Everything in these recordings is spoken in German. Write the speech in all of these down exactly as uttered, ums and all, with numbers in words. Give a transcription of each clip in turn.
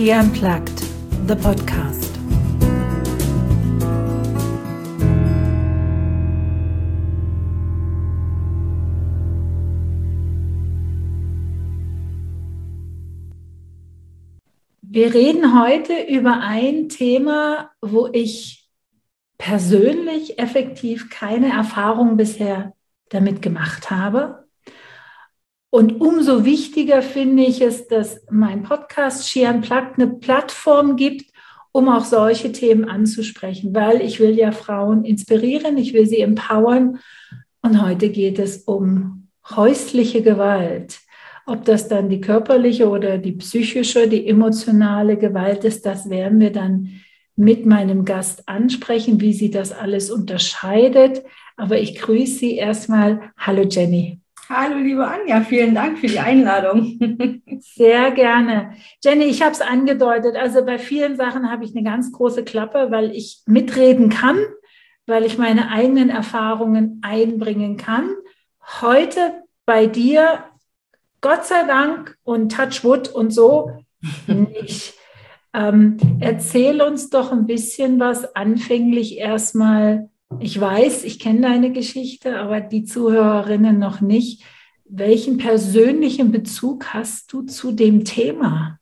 She Unplugged, the podcast. Wir reden heute über ein Thema, wo ich persönlich effektiv keine Erfahrung bisher damit gemacht habe. Und umso wichtiger finde ich es, dass mein Podcast She Unplugged eine Plattform gibt, um auch solche Themen anzusprechen, weil ich will ja Frauen inspirieren, ich will sie empowern. Und heute geht es um häusliche Gewalt. Ob das dann die körperliche oder die psychische, die emotionale Gewalt ist, das werden wir dann mit meinem Gast ansprechen, wie sie das alles unterscheidet. Aber ich grüße Sie erstmal. Hallo Jenny. Hallo liebe Anja, vielen Dank für die Einladung. Sehr gerne. Jenny, ich habe es angedeutet, also bei vielen Sachen habe ich eine ganz große Klappe, weil ich mitreden kann, weil ich meine eigenen Erfahrungen einbringen kann. Heute bei dir Gott sei Dank und Touch Wood und so nicht. Ähm, erzähl uns doch ein bisschen was anfänglich erstmal. Ich weiß, ich kenne deine Geschichte, aber die Zuhörerinnen noch nicht. Welchen persönlichen Bezug hast du zu dem Thema?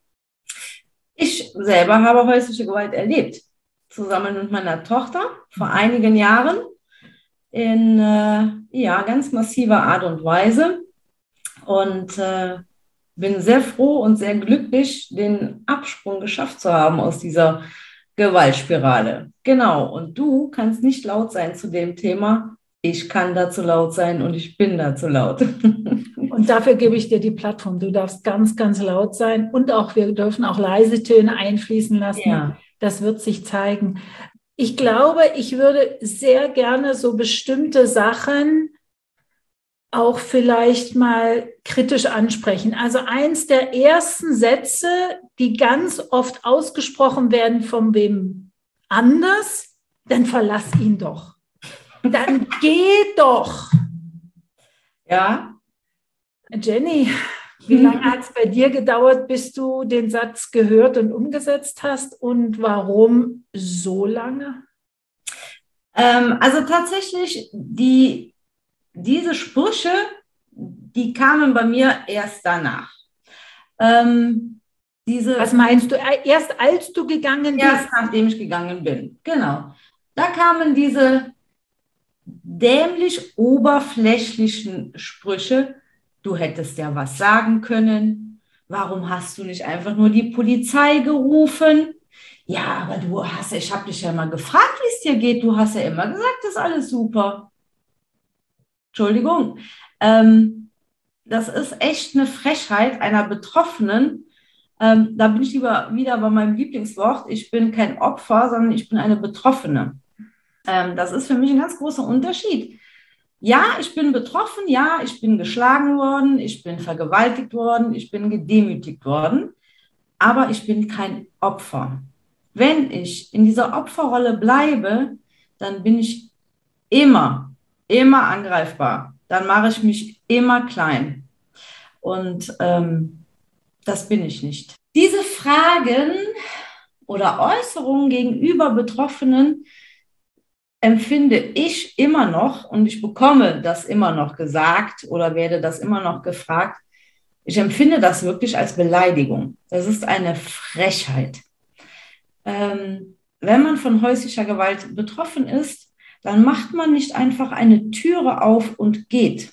Ich selber habe häusliche Gewalt erlebt, zusammen mit meiner Tochter vor einigen Jahren in äh, ja, ganz massiver Art und Weise. Und äh, bin sehr froh und sehr glücklich, den Absprung geschafft zu haben aus dieser Gewaltspirale. Genau, und du kannst nicht laut sein zu dem Thema. Ich kann dazu laut sein und ich bin dazu laut. Und dafür gebe ich dir die Plattform. Du darfst ganz, ganz laut sein und auch wir dürfen auch leise Töne einfließen lassen. Ja. Das wird sich zeigen. Ich glaube, ich würde sehr gerne so bestimmte Sachen auch vielleicht mal kritisch ansprechen. Also eins der ersten Sätze, die ganz oft ausgesprochen werden von wem anders, dann verlass ihn doch. Dann geh doch. Ja. Jenny, wie lange hat es bei dir gedauert, bis du den Satz gehört und umgesetzt hast und warum so lange? Ähm, also tatsächlich die Diese Sprüche, die kamen bei mir erst danach. Ähm, diese, Was meinst du? Erst als du gegangen bist? Erst nachdem ich gegangen bin, genau. Da kamen diese dämlich oberflächlichen Sprüche. Du hättest ja was sagen können. Warum hast du nicht einfach nur die Polizei gerufen? Ja, aber du hast, ich habe dich ja mal gefragt, wie es dir geht. Du hast ja immer gesagt, das ist alles super. Entschuldigung, ähm, das ist echt eine Frechheit einer Betroffenen. Ähm, da bin ich lieber wieder bei meinem Lieblingswort. Ich bin kein Opfer, sondern ich bin eine Betroffene. Ähm, das ist für mich ein ganz großer Unterschied. Ja, ich bin betroffen, ja, ich bin geschlagen worden, ich bin vergewaltigt worden, ich bin gedemütigt worden, aber ich bin kein Opfer. Wenn ich in dieser Opferrolle bleibe, dann bin ich immer immer angreifbar. Dann mache ich mich immer klein. Und ähm, das bin ich nicht. Diese Fragen oder Äußerungen gegenüber Betroffenen empfinde ich immer noch, und ich bekomme das immer noch gesagt oder werde das immer noch gefragt, ich empfinde das wirklich als Beleidigung. Das ist eine Frechheit. Ähm, wenn man von häuslicher Gewalt betroffen ist, dann macht man nicht einfach eine Türe auf und geht.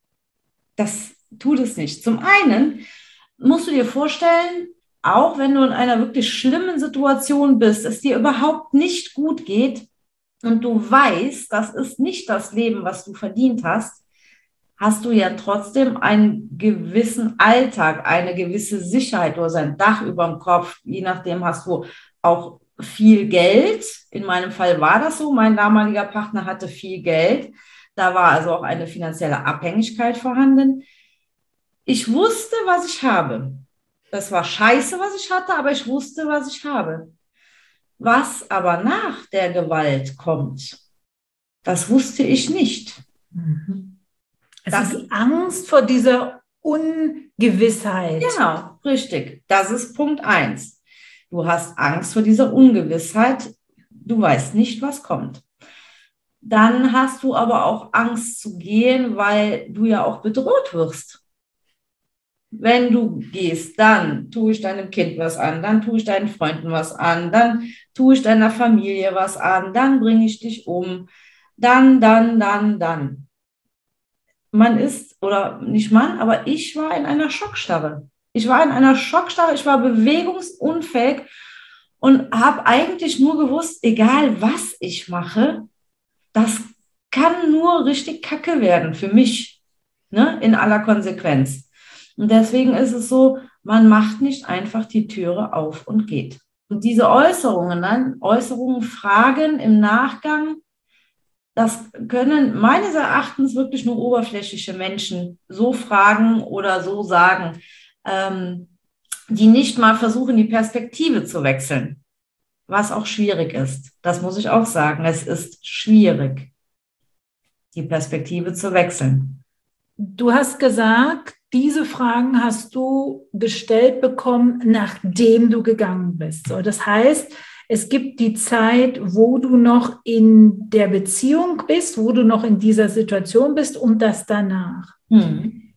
Das tut es nicht. Zum einen musst du dir vorstellen, auch wenn du in einer wirklich schlimmen Situation bist, es dir überhaupt nicht gut geht und du weißt, das ist nicht das Leben, was du verdient hast, hast du ja trotzdem einen gewissen Alltag, eine gewisse Sicherheit. Du hast ein Dach über dem Kopf, je nachdem hast du auch viel Geld. In meinem Fall war das so. Mein damaliger Partner hatte viel Geld. Da war also auch eine finanzielle Abhängigkeit vorhanden. Ich wusste, was ich habe. Das war scheiße, was ich hatte, aber ich wusste, was ich habe. Was aber nach der Gewalt kommt, das wusste ich nicht. Mhm. Es das ist Angst vor dieser Ungewissheit. Genau, richtig. Das ist Punkt eins. Du hast Angst vor dieser Ungewissheit. Du weißt nicht, was kommt. Dann hast du aber auch Angst zu gehen, weil du ja auch bedroht wirst. Wenn du gehst, dann tue ich deinem Kind was an, dann tue ich deinen Freunden was an, dann tue ich deiner Familie was an, dann bringe ich dich um, dann, dann, dann, dann. Man ist, oder nicht man, aber ich war in einer Schockstarre. Ich war in einer Schockstarre, ich war bewegungsunfähig und habe eigentlich nur gewusst, egal was ich mache, das kann nur richtig Kacke werden für mich, ne, in aller Konsequenz. Und deswegen ist es so, man macht nicht einfach die Türe auf und geht. Und diese Äußerungen, dann Äußerungen, Fragen im Nachgang, das können meines Erachtens wirklich nur oberflächliche Menschen so fragen oder so sagen, ähm, die nicht mal versuchen, die Perspektive zu wechseln, was auch schwierig ist. Das muss ich auch sagen. Es ist schwierig, die Perspektive zu wechseln. Du hast gesagt, diese Fragen hast du gestellt bekommen, nachdem du gegangen bist. So, das heißt, es gibt die Zeit, wo du noch in der Beziehung bist, wo du noch in dieser Situation bist und das danach. Hm.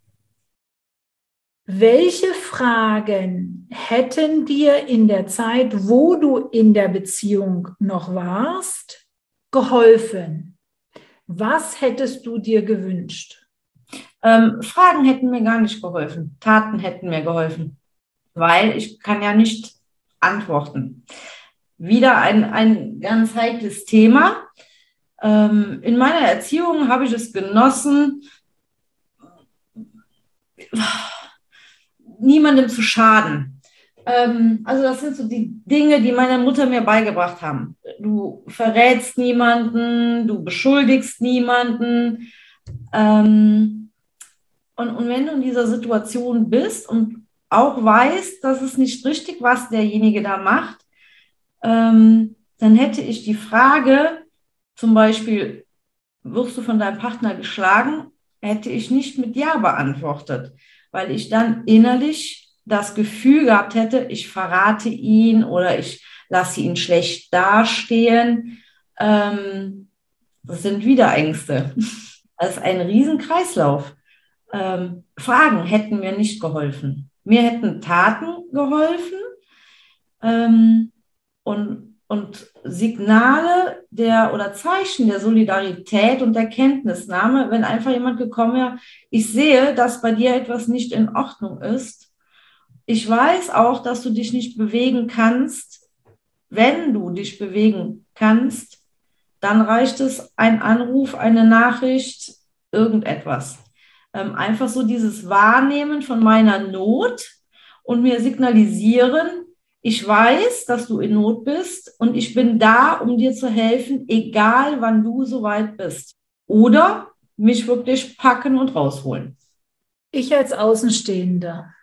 Welche Fragen hätten dir in der Zeit, wo du in der Beziehung noch warst, geholfen? Was hättest du dir gewünscht? Ähm, Fragen hätten mir gar nicht geholfen. Taten hätten mir geholfen, weil ich kann ja nicht antworten. Wieder ein, ein ganz heikles Thema. Ähm, in meiner Erziehung habe ich es genossen, niemandem zu schaden. Ähm, also das sind so die Dinge, die meine Mutter mir beigebracht haben. Du verrätst niemanden, du beschuldigst niemanden. Ähm, Und, und wenn du in dieser Situation bist und auch weißt, dass es nicht richtig, was derjenige da macht, ähm, dann hätte ich die Frage, zum Beispiel, wirst du von deinem Partner geschlagen, hätte ich nicht mit Ja beantwortet, weil ich dann innerlich das Gefühl gehabt hätte, ich verrate ihn oder ich lasse ihn schlecht dastehen. Ähm, das sind wieder Ängste. Das ist ein Riesenkreislauf. Ähm, Fragen hätten mir nicht geholfen. Mir hätten Taten geholfen ähm, und, und Signale der oder Zeichen der Solidarität und der Kenntnisnahme, wenn einfach jemand gekommen wäre, ich sehe, dass bei dir etwas nicht in Ordnung ist. Ich weiß auch, dass du dich nicht bewegen kannst. Wenn du dich bewegen kannst, dann reicht es ein Anruf, eine Nachricht, irgendetwas. Ähm, einfach so dieses Wahrnehmen von meiner Not und mir signalisieren, ich weiß, dass du in Not bist und ich bin da, um dir zu helfen, egal wann du soweit bist. Oder mich wirklich packen und rausholen. Ich als Außenstehender,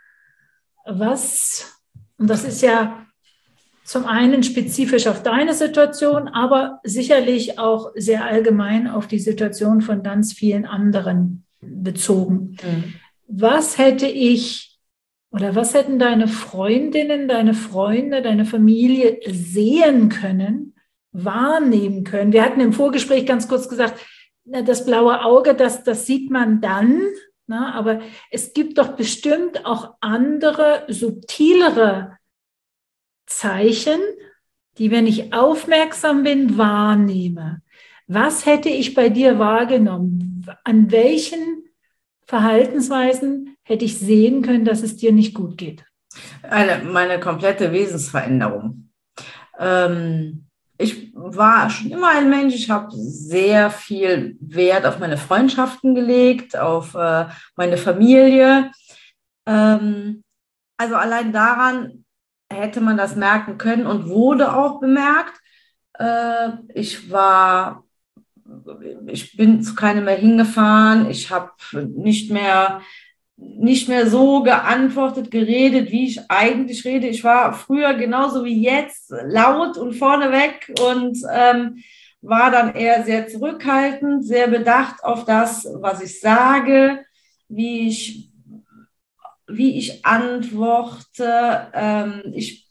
was, und das ist ja zum einen spezifisch auf deine Situation, aber sicherlich auch sehr allgemein auf die Situation von ganz vielen anderen bezogen. Mhm. Was hätte ich oder was hätten deine Freundinnen, deine Freunde, deine Familie sehen können, wahrnehmen können? Wir hatten im Vorgespräch ganz kurz gesagt, das blaue Auge, das, das sieht man dann, na, aber es gibt doch bestimmt auch andere, subtilere Zeichen, die, wenn ich aufmerksam bin, wahrnehme. Was hätte ich bei dir wahrgenommen? An welchen Verhaltensweisen hätte ich sehen können, dass es dir nicht gut geht? Eine, meine komplette Wesensveränderung. Ähm, ich war schon immer ein Mensch, ich habe sehr viel Wert auf meine Freundschaften gelegt, auf äh, meine Familie. Ähm, also allein daran hätte man das merken können und wurde auch bemerkt. Äh, ich war, ich bin zu keinem mehr hingefahren. Ich habe nicht mehr, nicht mehr so geantwortet, geredet, wie ich eigentlich rede. Ich war früher genauso wie jetzt laut und vorneweg und ähm, war dann eher sehr zurückhaltend, sehr bedacht auf das, was ich sage, wie ich wie ich antworte. Ähm, ich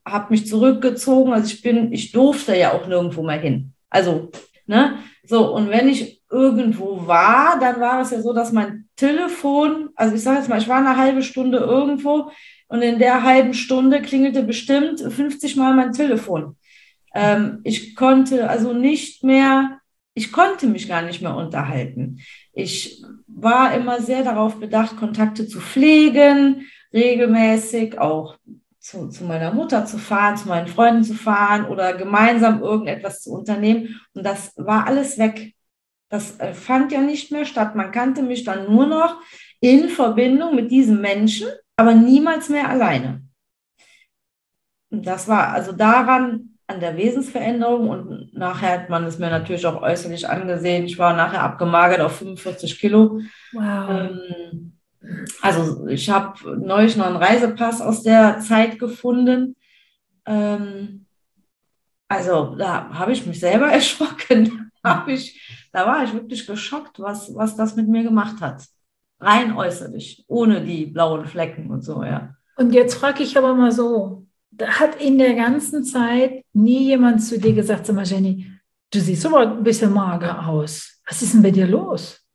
habe mich zurückgezogen. Also ich bin, ich durfte ja auch nirgendwo mehr hin. Also, ne, so, und wenn ich irgendwo war, dann war es ja so, dass mein Telefon, also ich sage jetzt mal, ich war eine halbe Stunde irgendwo und in der halben Stunde klingelte bestimmt fünfzig Mal mein Telefon. Ähm, ich konnte also nicht mehr, ich konnte mich gar nicht mehr unterhalten. Ich war immer sehr darauf bedacht, Kontakte zu pflegen, regelmäßig auch zu, zu meiner Mutter zu fahren, zu meinen Freunden zu fahren oder gemeinsam irgendetwas zu unternehmen. Und das war alles weg. Das äh, fand ja nicht mehr statt. Man kannte mich dann nur noch in Verbindung mit diesem Menschen, aber niemals mehr alleine. Und das war also daran, an der Wesensveränderung, und nachher hat man es mir natürlich auch äußerlich angesehen. Ich war nachher abgemagert auf fünfundvierzig Kilo. Wow. Ähm, also ich habe neulich noch einen Reisepass aus der Zeit gefunden. Ähm, also da habe ich mich selber erschrocken. Da, hab ich, da war ich wirklich geschockt, was, was das mit mir gemacht hat. Rein äußerlich, ohne die blauen Flecken und so, ja. Und jetzt frage ich aber mal so, da hat in der ganzen Zeit nie jemand zu dir gesagt, sag mal, Jenny, du siehst aber ein bisschen mager aus. Was ist denn bei dir los?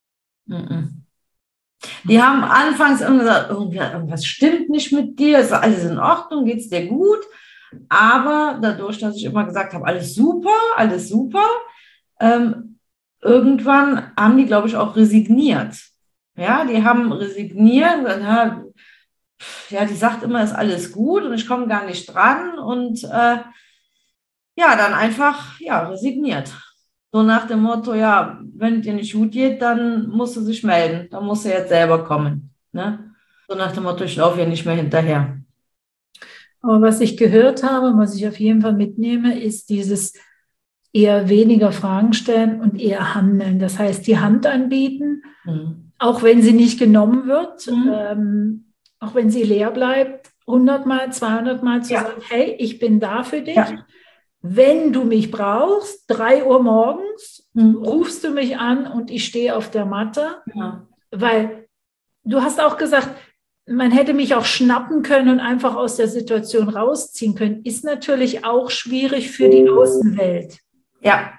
Die haben anfangs immer gesagt, irgendwas stimmt nicht mit dir, ist alles in Ordnung, geht es dir gut? Aber dadurch, dass ich immer gesagt habe, alles super, alles super, ähm, irgendwann haben die, glaube ich, auch resigniert. Ja, die haben resigniert, ja, ja, die sagt immer, ist alles gut und ich komme gar nicht dran und äh, ja, dann einfach, ja, resigniert. So nach dem Motto, ja, wenn es dir nicht gut geht, dann musst du sich melden, dann musst du jetzt selber kommen. Ne? So nach dem Motto, ich laufe ja nicht mehr hinterher. Aber was ich gehört habe, was ich auf jeden Fall mitnehme, ist dieses eher weniger Fragen stellen und eher handeln. Das heißt, die Hand anbieten, mhm. auch wenn sie nicht genommen wird, mhm. ähm, auch wenn sie leer bleibt, hundertmal, zweihundertmal zu ja. sagen, hey, ich bin da für dich. Ja. Wenn du mich brauchst, drei Uhr morgens, mhm. rufst du mich an und ich stehe auf der Matte. Ja. Weil du hast auch gesagt, man hätte mich auch schnappen können und einfach aus der Situation rausziehen können. Ist natürlich auch schwierig für die Außenwelt. Ja,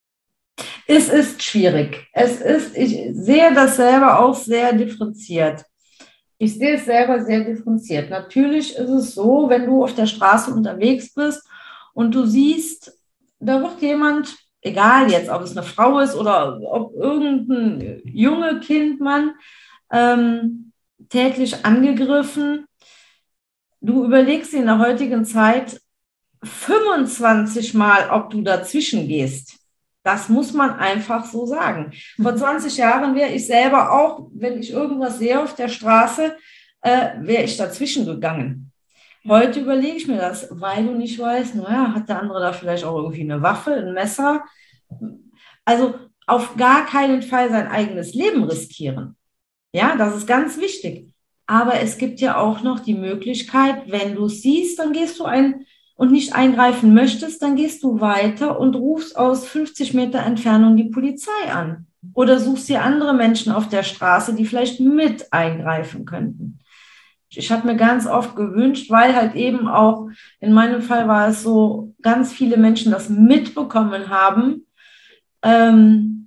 es ist schwierig. Es ist, ich sehe das selber auch sehr differenziert. Ich sehe es selber sehr differenziert. Natürlich ist es so, wenn du auf der Straße unterwegs bist und du siehst, da wird jemand, egal jetzt, ob es eine Frau ist oder ob irgendein junge Kind, Mann, ähm, tätlich angegriffen. Du überlegst dir in der heutigen Zeit fünfundzwanzig Mal, ob du dazwischen gehst. Das muss man einfach so sagen. Vor zwanzig Jahren wäre ich selber auch, wenn ich irgendwas sehe auf der Straße, äh, wäre ich dazwischen gegangen. Heute überlege ich mir das, weil du nicht weißt, naja, hat der andere da vielleicht auch irgendwie eine Waffe, ein Messer? Also auf gar keinen Fall sein eigenes Leben riskieren. Ja, das ist ganz wichtig. Aber es gibt ja auch noch die Möglichkeit, wenn du es siehst, dann gehst du ein und nicht eingreifen möchtest, dann gehst du weiter und rufst aus fünfzig Meter Entfernung die Polizei an. Oder suchst dir andere Menschen auf der Straße, die vielleicht mit eingreifen könnten. Ich habe mir ganz oft gewünscht, weil halt eben auch, in meinem Fall war es so, ganz viele Menschen das mitbekommen haben, ähm,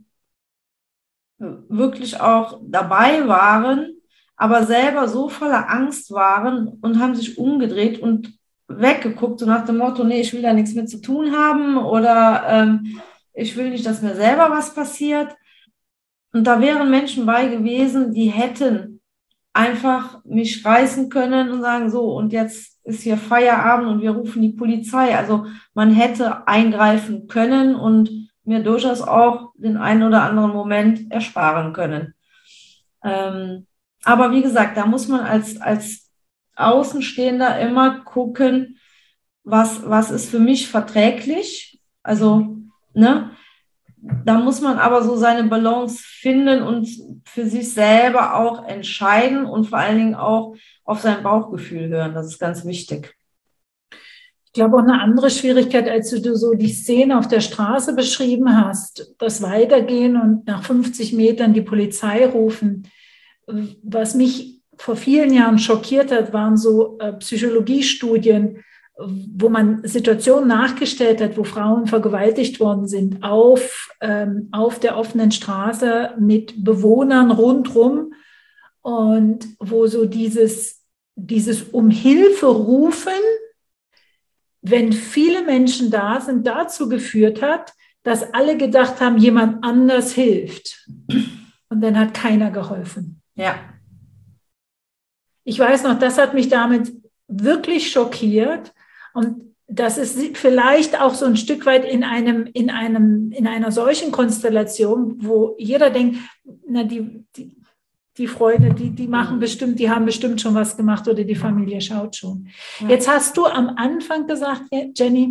wirklich auch dabei waren, aber selber so voller Angst waren und haben sich umgedreht und weggeguckt, so nach dem Motto, nee, ich will da nichts mit zu tun haben oder ähm, ich will nicht, dass mir selber was passiert. Und da wären Menschen bei gewesen, die hätten einfach mich reißen können und sagen, so, und jetzt ist hier Feierabend und wir rufen die Polizei. Also man hätte eingreifen können und mir durchaus auch den einen oder anderen Moment ersparen können. Ähm, aber wie gesagt, da muss man als, als Außenstehender immer gucken, was, was ist für mich verträglich. Also, ne, da muss man aber so seine Balance finden und für sich selber auch entscheiden und vor allen Dingen auch auf sein Bauchgefühl hören. Das ist ganz wichtig. Ich glaube auch eine andere Schwierigkeit, als du so die Szene auf der Straße beschrieben hast, das Weitergehen und nach fünfzig Metern die Polizei rufen. Was mich vor vielen Jahren schockiert hat, waren so äh, Psychologiestudien, wo man Situationen nachgestellt hat, wo Frauen vergewaltigt worden sind, auf, ähm, auf der offenen Straße mit Bewohnern rundherum und wo so dieses, dieses um Hilfe rufen, wenn viele Menschen da sind, dazu geführt hat, dass alle gedacht haben, jemand anders hilft. Und dann hat keiner geholfen. Ja. Ich weiß noch, das hat mich damit wirklich schockiert. Und das ist vielleicht auch so ein Stück weit in einem, in einem, in einer solchen Konstellation, wo jeder denkt, na, die, die, die Freunde, die, die machen bestimmt, die haben bestimmt schon was gemacht oder die Familie schaut schon. Ja. Jetzt hast du am Anfang gesagt, Jenny,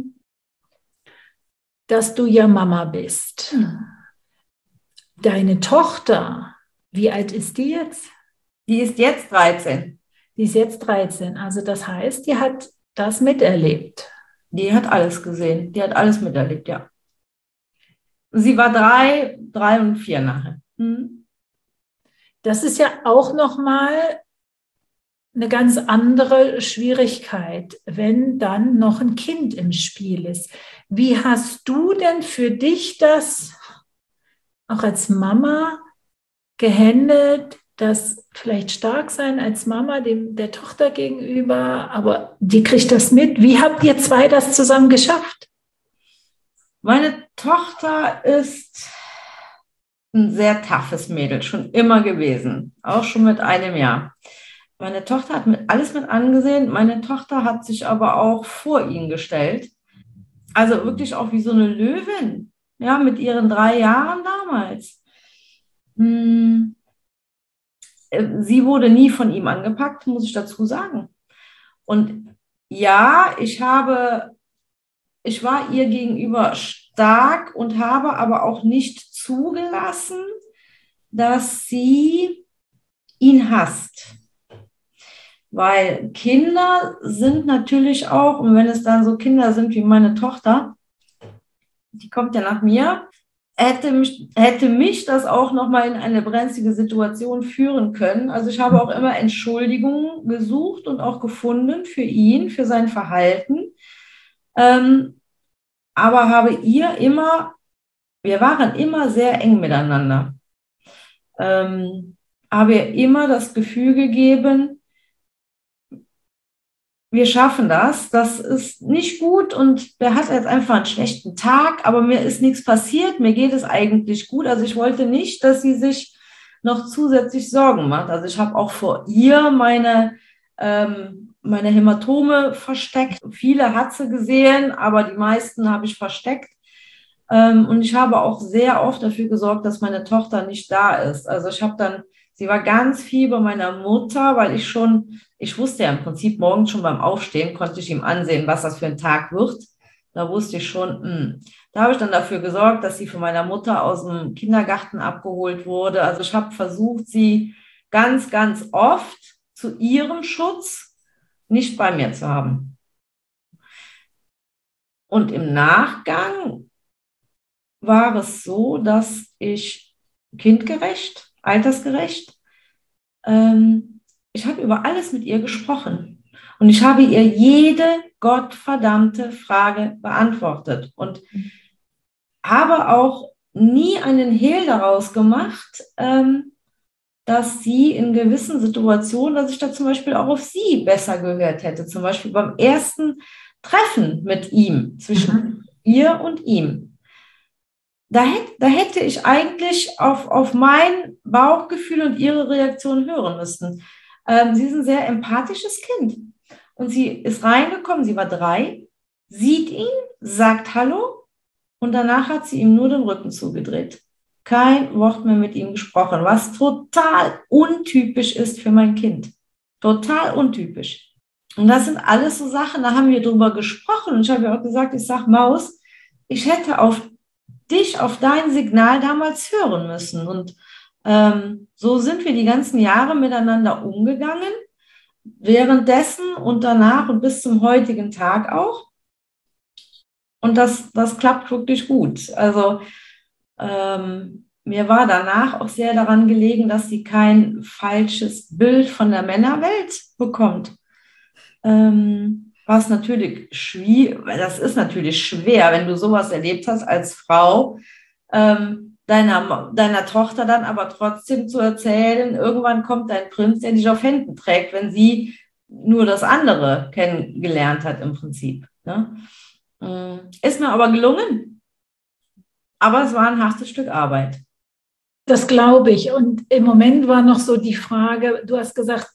dass du ja Mama bist. Mhm. Deine Tochter, wie alt ist die jetzt? Die ist jetzt dreizehn. Die ist jetzt dreizehn. Also das heißt, die hat das miterlebt. Die hat alles gesehen. Die hat alles miterlebt, ja. Sie war drei, drei und vier nachher. Mhm. Das ist ja auch nochmal eine ganz andere Schwierigkeit, wenn dann noch ein Kind im Spiel ist. Wie hast du denn für dich das auch als Mama gehandelt, das vielleicht stark sein als Mama dem, der Tochter gegenüber, aber die kriegt das mit. Wie habt ihr zwei das zusammen geschafft? Meine Tochter ist ein sehr toughes Mädel, schon immer gewesen, auch schon mit einem Jahr. Meine Tochter hat mit, alles mit angesehen. Meine Tochter hat sich aber auch vor ihn gestellt. Also wirklich auch wie so eine Löwin, ja, mit ihren drei Jahren damals. Hm. Sie wurde nie von ihm angepackt, muss ich dazu sagen. Und ja, ich habe, ich war ihr gegenüber stark und habe aber auch nicht zugelassen, dass sie ihn hasst. Weil Kinder sind natürlich auch, und wenn es dann so Kinder sind wie meine Tochter, die kommt ja nach mir, Hätte mich, hätte mich das auch nochmal in eine brenzlige Situation führen können. Also ich habe auch immer Entschuldigungen gesucht und auch gefunden für ihn, für sein Verhalten. Ähm, aber habe ihr immer, wir waren immer sehr eng miteinander, ähm, habe ihr immer das Gefühl gegeben, wir schaffen das, das ist nicht gut und der hat jetzt einfach einen schlechten Tag, aber mir ist nichts passiert, mir geht es eigentlich gut. Also ich wollte nicht, dass sie sich noch zusätzlich Sorgen macht. Also ich habe auch vor ihr meine, ähm, meine Hämatome versteckt. Viele hat sie gesehen, aber die meisten habe ich versteckt. Ähm, und ich habe auch sehr oft dafür gesorgt, dass meine Tochter nicht da ist. Also ich habe dann, sie war ganz viel bei meiner Mutter, weil ich schon, ich wusste ja im Prinzip morgens schon beim Aufstehen, konnte ich ihm ansehen, was das für ein Tag wird. Da wusste ich schon, mh. Da habe ich dann dafür gesorgt, dass sie von meiner Mutter aus dem Kindergarten abgeholt wurde. Also ich habe versucht, sie ganz, ganz oft zu ihrem Schutz nicht bei mir zu haben. Und im Nachgang war es so, dass ich kindgerecht, altersgerecht, ähm, ich habe über alles mit ihr gesprochen und ich habe ihr jede gottverdammte Frage beantwortet und habe auch nie einen Hehl daraus gemacht, ähm, dass sie in gewissen Situationen, dass ich da zum Beispiel auch auf sie besser gehört hätte, zum Beispiel beim ersten Treffen mit ihm, zwischen mhm. ihr und ihm. Da hätte, da hätte ich eigentlich auf, auf mein Bauchgefühl und ihre Reaktion hören müssen. Ähm, sie ist ein sehr empathisches Kind. Und sie ist reingekommen, sie war drei, sieht ihn, sagt Hallo und danach hat sie ihm nur den Rücken zugedreht. Kein Wort mehr mit ihm gesprochen, was total untypisch ist für mein Kind. Total untypisch. Und das sind alles so Sachen, da haben wir drüber gesprochen. Und ich habe ja auch gesagt, ich sage, Maus, ich hätte auf dich, auf dein Signal damals hören müssen. Und ähm, so sind wir die ganzen Jahre miteinander umgegangen, währenddessen und danach und bis zum heutigen Tag auch. Und das, das klappt wirklich gut. Also ähm, mir war danach auch sehr daran gelegen, dass sie kein falsches Bild von der Männerwelt bekommt. Ähm, was natürlich schwierig, das ist natürlich schwer, wenn du sowas erlebt hast als Frau, ähm, deiner, deiner Tochter dann aber trotzdem zu erzählen, irgendwann kommt dein Prinz, der dich auf Händen trägt, wenn sie nur das andere kennengelernt hat im Prinzip. Ne? Ist mir aber gelungen, aber es war ein hartes Stück Arbeit. Das glaube ich. Und im Moment war noch so die Frage, du hast gesagt,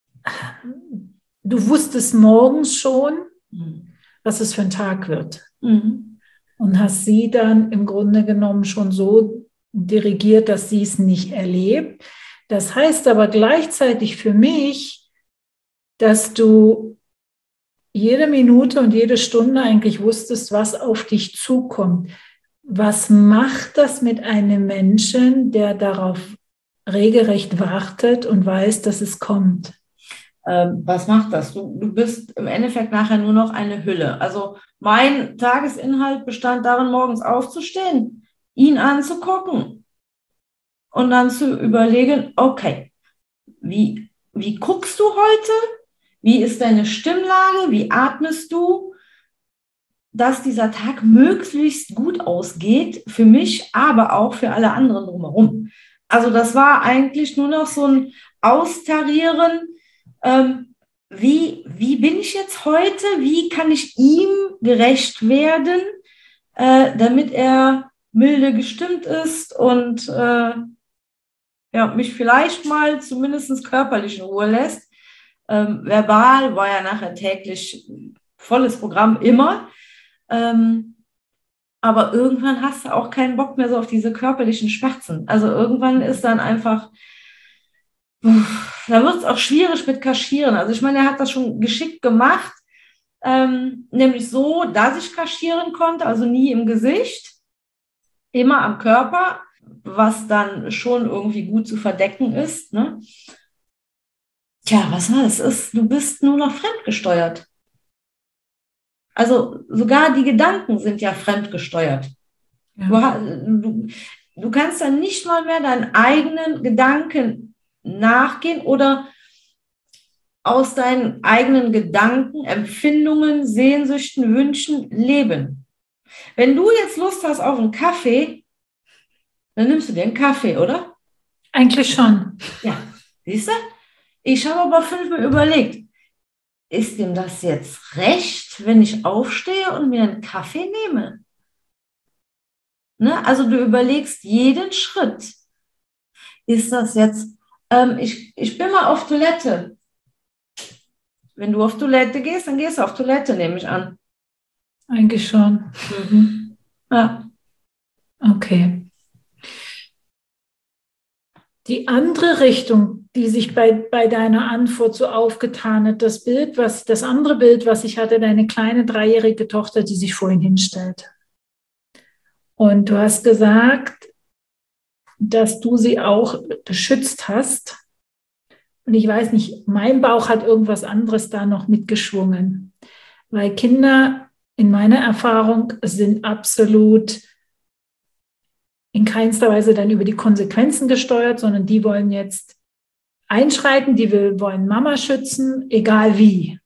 du wusstest morgens schon, mhm. was es für ein Tag wird. Mhm. Und hast sie dann im Grunde genommen schon so dirigiert, dass sie es nicht erlebt. Das heißt aber gleichzeitig für mich, dass du jede Minute und jede Stunde eigentlich wusstest, was auf dich zukommt. Was macht das mit einem Menschen, der darauf regelrecht wartet und weiß, dass es kommt? Ähm, was macht das? Du, du bist im Endeffekt nachher nur noch eine Hülle. Also mein Tagesinhalt bestand darin, morgens aufzustehen, ihn anzugucken und dann zu überlegen, okay, wie, wie guckst du heute? Wie ist deine Stimmlage? Wie atmest du? Dass dieser Tag möglichst gut ausgeht, für mich, aber auch für alle anderen drumherum. Also das war eigentlich nur noch so ein Austarieren, ähm, wie, wie bin ich jetzt heute, wie kann ich ihm gerecht werden, äh, damit er milde gestimmt ist und äh, ja, mich vielleicht mal zumindest körperlich in Ruhe lässt. Ähm, verbal war ja nachher täglich volles Programm immer. Ähm, aber irgendwann hast du auch keinen Bock mehr so auf diese körperlichen Schmerzen. Also irgendwann ist dann einfach, uff, da wird es auch schwierig mit Kaschieren. Also ich meine, er hat das schon geschickt gemacht, ähm, nämlich so, dass ich kaschieren konnte, also nie im Gesicht, immer am Körper, was dann schon irgendwie gut zu verdecken ist. Ne? Tja, was war das? Ist, du bist nur noch fremdgesteuert. Also sogar die Gedanken sind ja fremdgesteuert. Ja. Du, du, du kannst dann nicht mal mehr deinen eigenen Gedanken nachgehen oder aus deinen eigenen Gedanken, Empfindungen, Sehnsüchten, Wünschen leben. Wenn du jetzt Lust hast auf einen Kaffee, dann nimmst du dir einen Kaffee, oder? Eigentlich schon. Ja, siehst du? Ich habe aber fünfmal überlegt, ist ihm das jetzt recht, wenn ich aufstehe und mir einen Kaffee nehme? Ne? Also du überlegst jeden Schritt. Ist das jetzt, ähm, ich, ich bin mal auf Toilette. Wenn du auf Toilette gehst, dann gehst du auf Toilette, nehme ich an. Eigentlich schon. Mhm. Ja. Okay. Die andere Richtung, die sich bei, bei deiner Antwort so aufgetan hat, das Bild, was, das andere Bild, was ich hatte, deine kleine dreijährige Tochter, die sich vorhin hinstellt. Und du hast gesagt, dass du sie auch beschützt hast. Und ich weiß nicht, mein Bauch hat irgendwas anderes da noch mitgeschwungen. Weil Kinder in meiner Erfahrung sind absolut in keinster Weise dann über die Konsequenzen gesteuert, sondern die wollen jetzt einschreiten, die will, wollen Mama schützen, egal wie.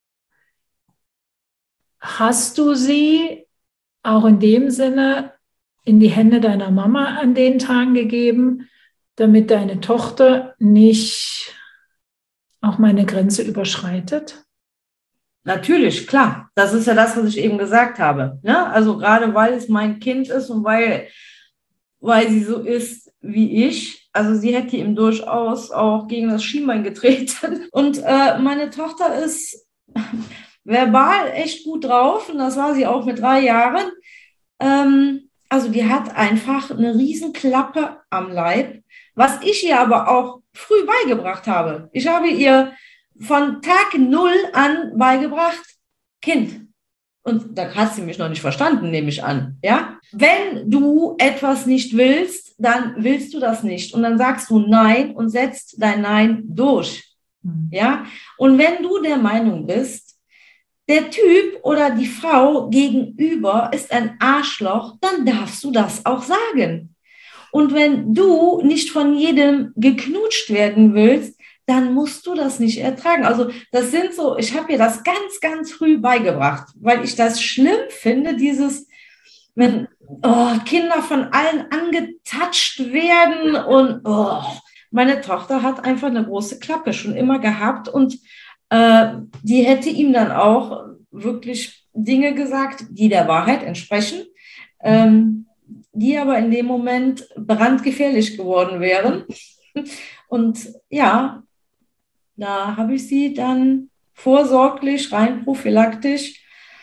Hast du sie auch in dem Sinne in die Hände deiner Mama an den Tagen gegeben, damit deine Tochter nicht auch meine Grenze überschreitet? Natürlich, klar. Das ist ja das, was ich eben gesagt habe. Ne? Also gerade weil es mein Kind ist und weil weil sie so ist wie ich. Also sie hätte ihm durchaus auch gegen das Schienbein getreten. Und äh, meine Tochter ist verbal echt gut drauf und das war sie auch mit drei Jahren. Ähm, also die hat einfach eine Riesenklappe am Leib, was ich ihr aber auch früh beigebracht habe. Ich habe ihr von Tag null an beigebracht, Kind. Und da hat sie mich noch nicht verstanden, nehme ich an. Ja? Wenn du etwas nicht willst, dann willst du das nicht. Und dann sagst du Nein und setzt dein Nein durch. Mhm. Ja? Und wenn du der Meinung bist, der Typ oder die Frau gegenüber ist ein Arschloch, dann darfst du das auch sagen. Und wenn du nicht von jedem geknutscht werden willst, dann musst du das nicht ertragen. Also das sind so, ich habe ihr das ganz, ganz früh beigebracht, weil ich das schlimm finde, dieses, wenn oh, Kinder von allen angetatscht werden und oh, meine Tochter hat einfach eine große Klappe schon immer gehabt und äh, die hätte ihm dann auch wirklich Dinge gesagt, die der Wahrheit entsprechen, ähm, die aber in dem Moment brandgefährlich geworden wären. Und ja, da habe ich sie dann vorsorglich, rein prophylaktisch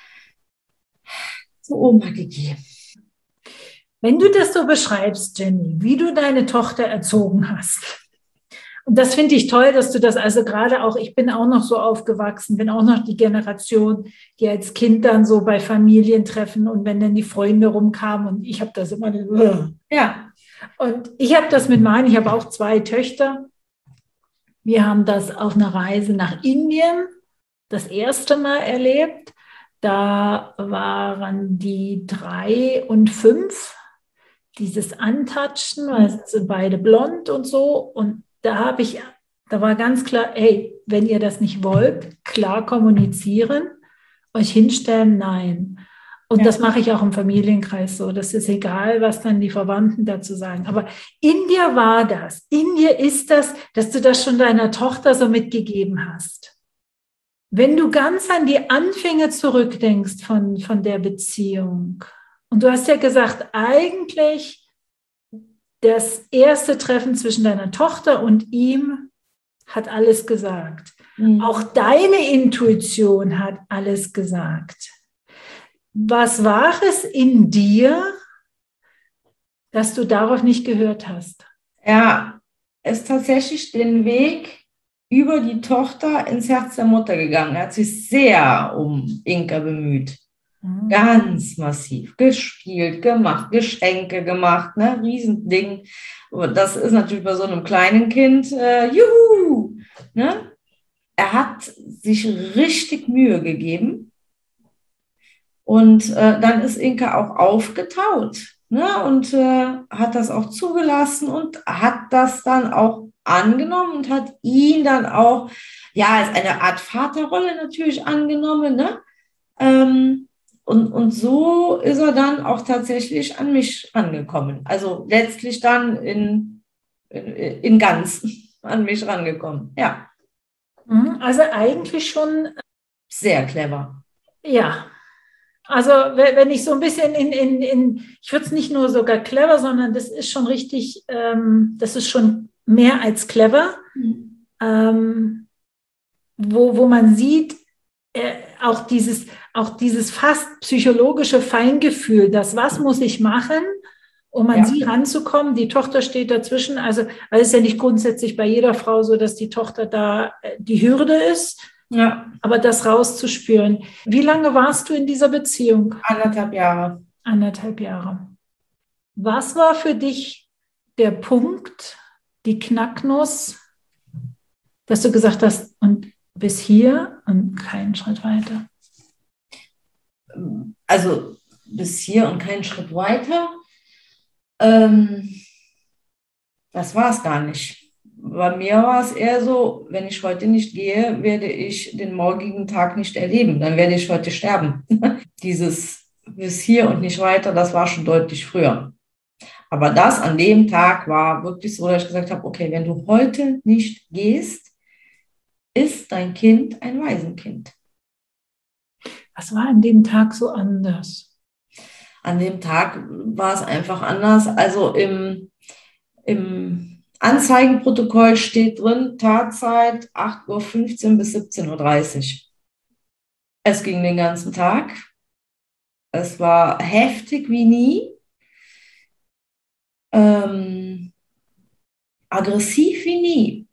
zur Oma gegeben. Wenn du das so beschreibst, Jenny, wie du deine Tochter erzogen hast, und das finde ich toll, dass du das also gerade auch, ich bin auch noch so aufgewachsen, bin auch noch die Generation, die als Kind dann so bei Familientreffen und wenn dann die Freunde rumkamen und ich habe das immer, ja. Und ich habe das mit meinen, ich habe auch zwei Töchter. Wir haben das auf einer Reise nach Indien das erste Mal erlebt. Da waren die drei und fünf, dieses Antatschen, weil es sind beide blond und so. Und da habe ich, da war ganz klar, ey, wenn ihr das nicht wollt, klar kommunizieren, euch hinstellen, nein. Und ja. Das mache ich auch im Familienkreis so. Das ist egal, was dann die Verwandten dazu sagen. Aber in dir war das, in dir ist das, dass du das schon deiner Tochter so mitgegeben hast. Wenn du ganz an die Anfänge zurückdenkst von, von der Beziehung, und du hast ja gesagt, eigentlich das erste Treffen zwischen deiner Tochter und ihm hat alles gesagt. Mhm. Auch deine Intuition hat alles gesagt. Was war es in dir, dass du darauf nicht gehört hast? Ja, es ist tatsächlich den Weg über die Tochter ins Herz der Mutter gegangen. Er hat sich sehr um Inka bemüht. Mhm. Ganz massiv gespielt, gemacht, Geschenke gemacht, ne, Riesending. Das ist natürlich bei so einem kleinen Kind, äh, juhu, ne? Er hat sich richtig Mühe gegeben. Und äh, dann ist Inka auch aufgetaut, ne, und äh, hat das auch zugelassen und hat das dann auch angenommen und hat ihn dann auch, ja, als eine Art Vaterrolle natürlich angenommen, ne? Ähm, und, und so ist er dann auch tatsächlich an mich rangekommen. Also letztlich dann in, in, in ganz an mich rangekommen, ja. Also eigentlich schon sehr clever. Ja. Also wenn ich so ein bisschen in, in, in ich würde es nicht nur sogar clever, sondern das ist schon richtig, ähm, das ist schon mehr als clever, mhm. ähm, wo, wo man sieht, äh, auch dieses, auch dieses fast psychologische Feingefühl, das was muss ich machen, um an ja. sie ranzukommen. Die Tochter steht dazwischen, also weil es ist ja nicht grundsätzlich bei jeder Frau so, dass die Tochter da die Hürde ist. Ja. Aber das rauszuspüren. Wie lange warst du in dieser Beziehung? Anderthalb Jahre. Anderthalb Jahre. Was war für dich der Punkt, die Knacknuss, dass du gesagt hast, und bis hier und keinen Schritt weiter? Also bis hier und keinen Schritt weiter? Ähm, das war es gar nicht. Bei mir war es eher so, wenn ich heute nicht gehe, werde ich den morgigen Tag nicht erleben. Dann werde ich heute sterben. Dieses bis hier und nicht weiter, das war schon deutlich früher. Aber das an dem Tag war wirklich so, dass ich gesagt habe, okay, wenn du heute nicht gehst, ist dein Kind ein Waisenkind. Was war an dem Tag so anders? An dem Tag war es einfach anders. Also im, im Anzeigenprotokoll steht drin, Tatzeit acht Uhr fünfzehn bis siebzehn Uhr dreißig. Es ging den ganzen Tag. Es war heftig wie nie. Ähm, aggressiv wie nie.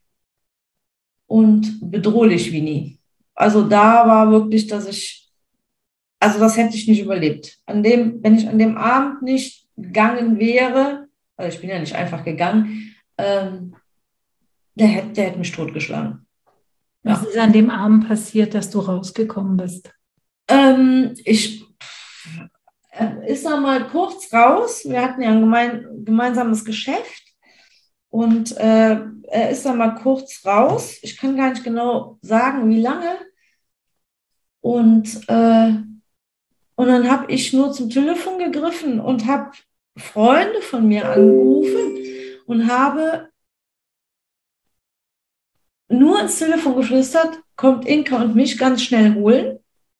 Und bedrohlich wie nie. Also da war wirklich, dass ich, also das hätte ich nicht überlebt. An dem, wenn ich an dem Abend nicht gegangen wäre, also ich bin ja nicht einfach gegangen, Ähm, der, hätte, der hätte mich totgeschlagen. Was ja. ist an dem Abend passiert, dass du rausgekommen bist? Ähm, ich äh, ist noch mal kurz raus. Wir hatten ja ein gemein, gemeinsames Geschäft Und äh, er ist dann mal kurz raus. Ich kann gar nicht genau sagen, wie lange. Und, äh, und dann habe ich nur zum Telefon gegriffen und habe Freunde von mir angerufen und habe nur ins Telefon geflüstert, kommt Inka und mich ganz schnell holen,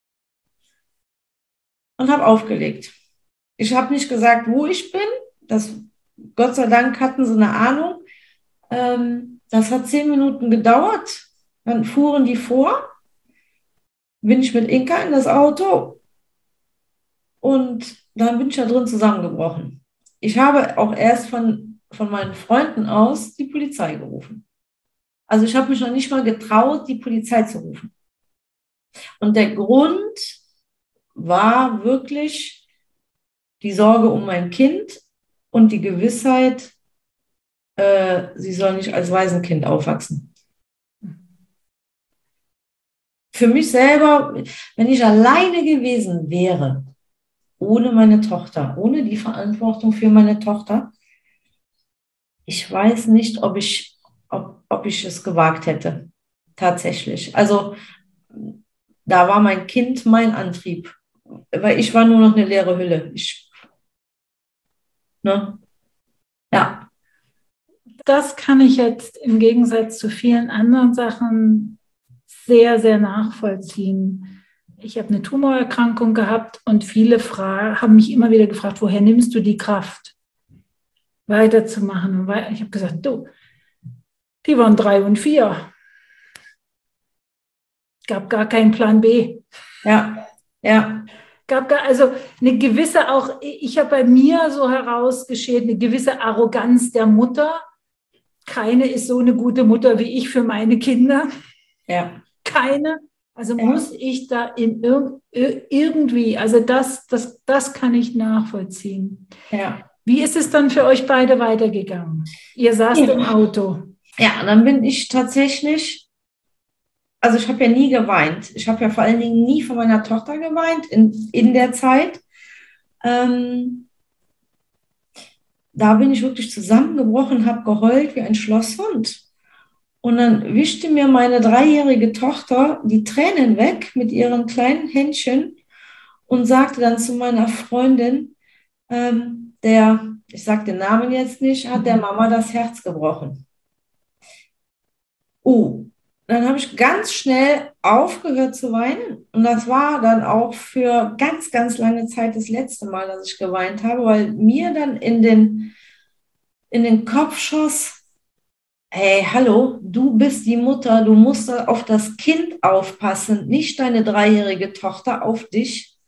und habe aufgelegt. Ich habe nicht gesagt, wo ich bin. Das, Gott sei Dank hatten sie eine Ahnung. Ähm, das hat zehn Minuten gedauert. Dann fuhren die vor. Bin ich mit Inka in das Auto und dann bin ich da drin zusammengebrochen. Ich habe auch erst von, von meinen Freunden aus die Polizei gerufen. Also ich habe mich noch nicht mal getraut, die Polizei zu rufen. Und der Grund war wirklich die Sorge um mein Kind und die Gewissheit, äh, sie soll nicht als Waisenkind aufwachsen. Für mich selber, wenn ich alleine gewesen wäre, ohne meine Tochter, ohne die Verantwortung für meine Tochter, ich weiß nicht, ob ich, ob, ob ich es gewagt hätte, tatsächlich. Also da war mein Kind mein Antrieb, weil ich war nur noch eine leere Hülle. Ich, ne? Ja. Das kann ich jetzt im Gegensatz zu vielen anderen Sachen sehr, sehr nachvollziehen. Ich habe eine Tumorerkrankung gehabt und viele Fra- haben mich immer wieder gefragt, woher nimmst du die Kraft, weiterzumachen? Und wei- ich habe gesagt, du, die waren drei und vier. Gab gar keinen Plan B. Ja, ja. Gab gar, also eine gewisse, auch ich habe bei mir so herausgeschält, eine gewisse Arroganz der Mutter. Keine ist so eine gute Mutter wie ich für meine Kinder. Ja. Keine. Also Ja. muss ich da in ir irgendwie, also das, das, das kann ich nachvollziehen. Ja. Wie ist es dann für euch beide weitergegangen? Ihr saßt Ja. im Auto. Ja, und dann bin ich tatsächlich, also ich habe ja nie geweint. Ich habe ja vor allen Dingen nie von meiner Tochter geweint in, in der Zeit. Ähm, da bin ich wirklich zusammengebrochen, habe geheult wie ein Schlosshund. Und dann wischte mir meine dreijährige Tochter die Tränen weg mit ihren kleinen Händchen und sagte dann zu meiner Freundin, ähm, der, ich sage den Namen jetzt nicht, hat der Mama das Herz gebrochen. Oh, dann habe ich ganz schnell aufgehört zu weinen. Und das war dann auch für ganz, ganz lange Zeit das letzte Mal, dass ich geweint habe, weil mir dann in den, in den Kopf schoss, hey, hallo, du bist die Mutter, du musst auf das Kind aufpassen, nicht deine dreijährige Tochter auf dich.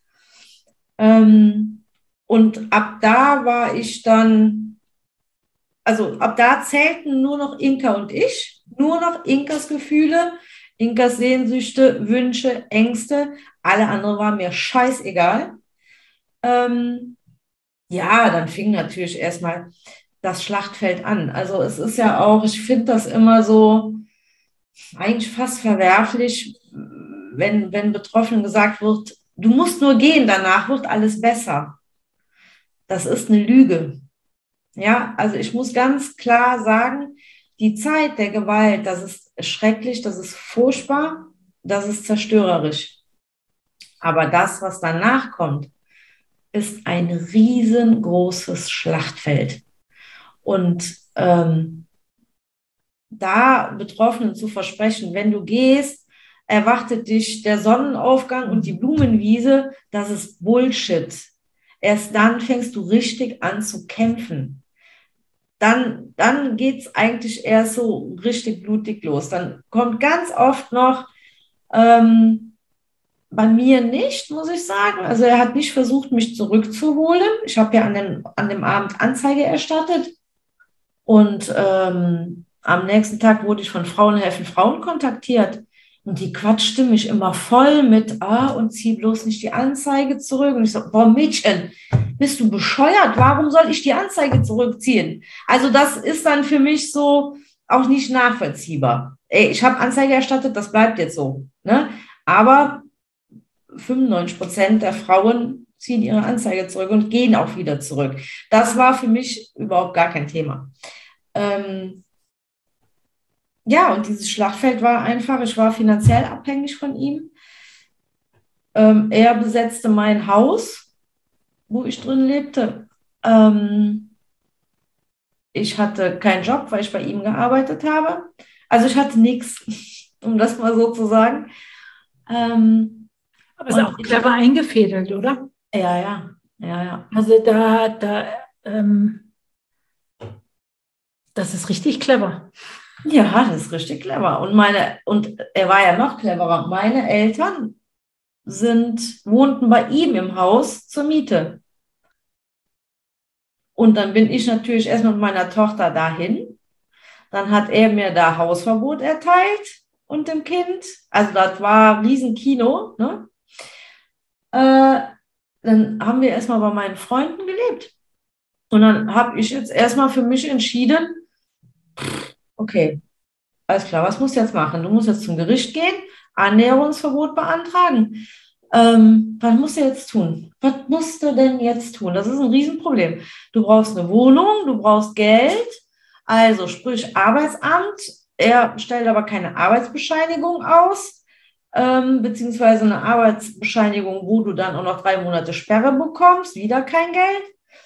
Ähm, und ab da war ich dann, also ab da zählten nur noch Inka und ich, nur noch Inkas Gefühle, Inkas Sehnsüchte, Wünsche, Ängste, alle anderen waren mir scheißegal. Ähm, ja, dann fing natürlich erstmal das Schlachtfeld an. Also es ist ja auch, ich finde das immer so eigentlich fast verwerflich, wenn, wenn Betroffenen gesagt wird, du musst nur gehen, danach wird alles besser. Das ist eine Lüge. Ja, also ich muss ganz klar sagen, die Zeit der Gewalt, das ist schrecklich, das ist furchtbar, das ist zerstörerisch. Aber das, was danach kommt, ist ein riesengroßes Schlachtfeld. Und ähm, da Betroffenen zu versprechen, wenn du gehst, erwartet dich der Sonnenaufgang und die Blumenwiese, das ist Bullshit. Erst dann fängst du richtig an zu kämpfen. Dann, dann geht es eigentlich erst so richtig blutig los. Dann kommt ganz oft noch, ähm, bei mir nicht, muss ich sagen. Also er hat nicht versucht, mich zurückzuholen. Ich habe ja an dem, an dem Abend Anzeige erstattet. Und ähm, am nächsten Tag wurde ich von Frauen helfen Frauen kontaktiert. Und die quatschte mich immer voll mit, ah, und zieh bloß nicht die Anzeige zurück. Und ich so, boah, Mädchen, bist du bescheuert? Warum soll ich die Anzeige zurückziehen? Also das ist dann für mich so auch nicht nachvollziehbar. Ey, ich habe Anzeige erstattet, das bleibt jetzt so. Ne? Aber fünfundneunzig Prozent der Frauen ziehen ihre Anzeige zurück und gehen auch wieder zurück. Das war für mich überhaupt gar kein Thema. ähm, ja, und dieses Schlachtfeld war einfach, ich war finanziell abhängig von ihm. Ähm, er besetzte mein Haus, wo ich drin lebte. Ähm, ich hatte keinen Job, weil ich bei ihm gearbeitet habe. Also ich hatte nichts, um das mal so zu sagen. Ähm, Aber ist und auch ich, clever eingefädelt, oder? ja, ja, ja, ja. Also da, da, ähm, das ist richtig clever. Ja, das ist richtig clever. Und meine, und er war ja noch cleverer. Meine Eltern sind, wohnten bei ihm im Haus zur Miete. Und dann bin ich natürlich erst mit meiner Tochter dahin. Dann hat er mir da Hausverbot erteilt und dem Kind. Also das war ein Riesenkino, ne? Äh, dann haben wir erstmal bei meinen Freunden gelebt. Und dann habe ich jetzt erstmal für mich entschieden, okay, alles klar, was musst du jetzt machen? Du musst jetzt zum Gericht gehen, Annäherungsverbot beantragen. Ähm, was musst du jetzt tun? Was musst du denn jetzt tun? Das ist ein Riesenproblem. Du brauchst eine Wohnung, du brauchst Geld, also sprich Arbeitsamt. Er stellt aber keine Arbeitsbescheinigung aus, ähm, beziehungsweise eine Arbeitsbescheinigung, wo du dann auch noch drei Monate Sperre bekommst, wieder kein Geld.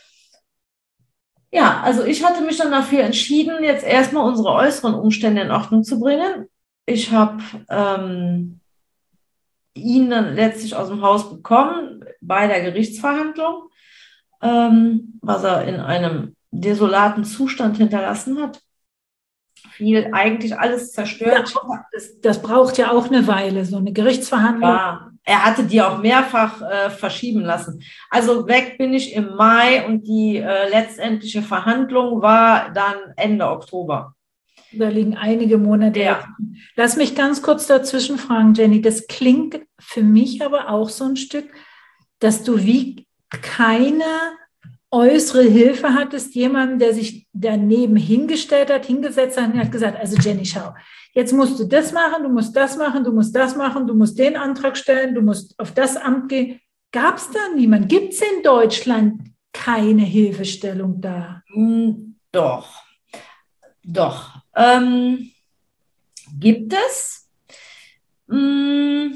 Ja, also ich hatte mich dann dafür entschieden, jetzt erstmal unsere äußeren Umstände in Ordnung zu bringen. Ich habe ähm, ihn dann letztlich aus dem Haus bekommen bei der Gerichtsverhandlung, ähm, was er in einem desolaten Zustand hinterlassen hat. Viel, eigentlich alles Ja, zerstört. das, das braucht ja auch eine Weile, so eine Gerichtsverhandlung. Ja, er hatte die auch mehrfach äh, verschieben lassen. Also weg bin ich im Mai und die äh, letztendliche Verhandlung war dann Ende Oktober. Da liegen einige Monate Ja. jetzt. Lass mich ganz kurz dazwischen fragen, Jenny. Das klingt für mich aber auch so ein Stück, dass du wie keine äußere Hilfe hattest, jemanden, der sich daneben hingestellt hat, hingesetzt hat und hat gesagt, also Jenny, schau, jetzt musst du das machen, du musst das machen, du musst das machen, du musst den Antrag stellen, du musst auf das Amt gehen. Gab es da niemanden? Gibt es in Deutschland keine Hilfestellung da? Hm, doch, doch. Ähm, gibt es? Hm,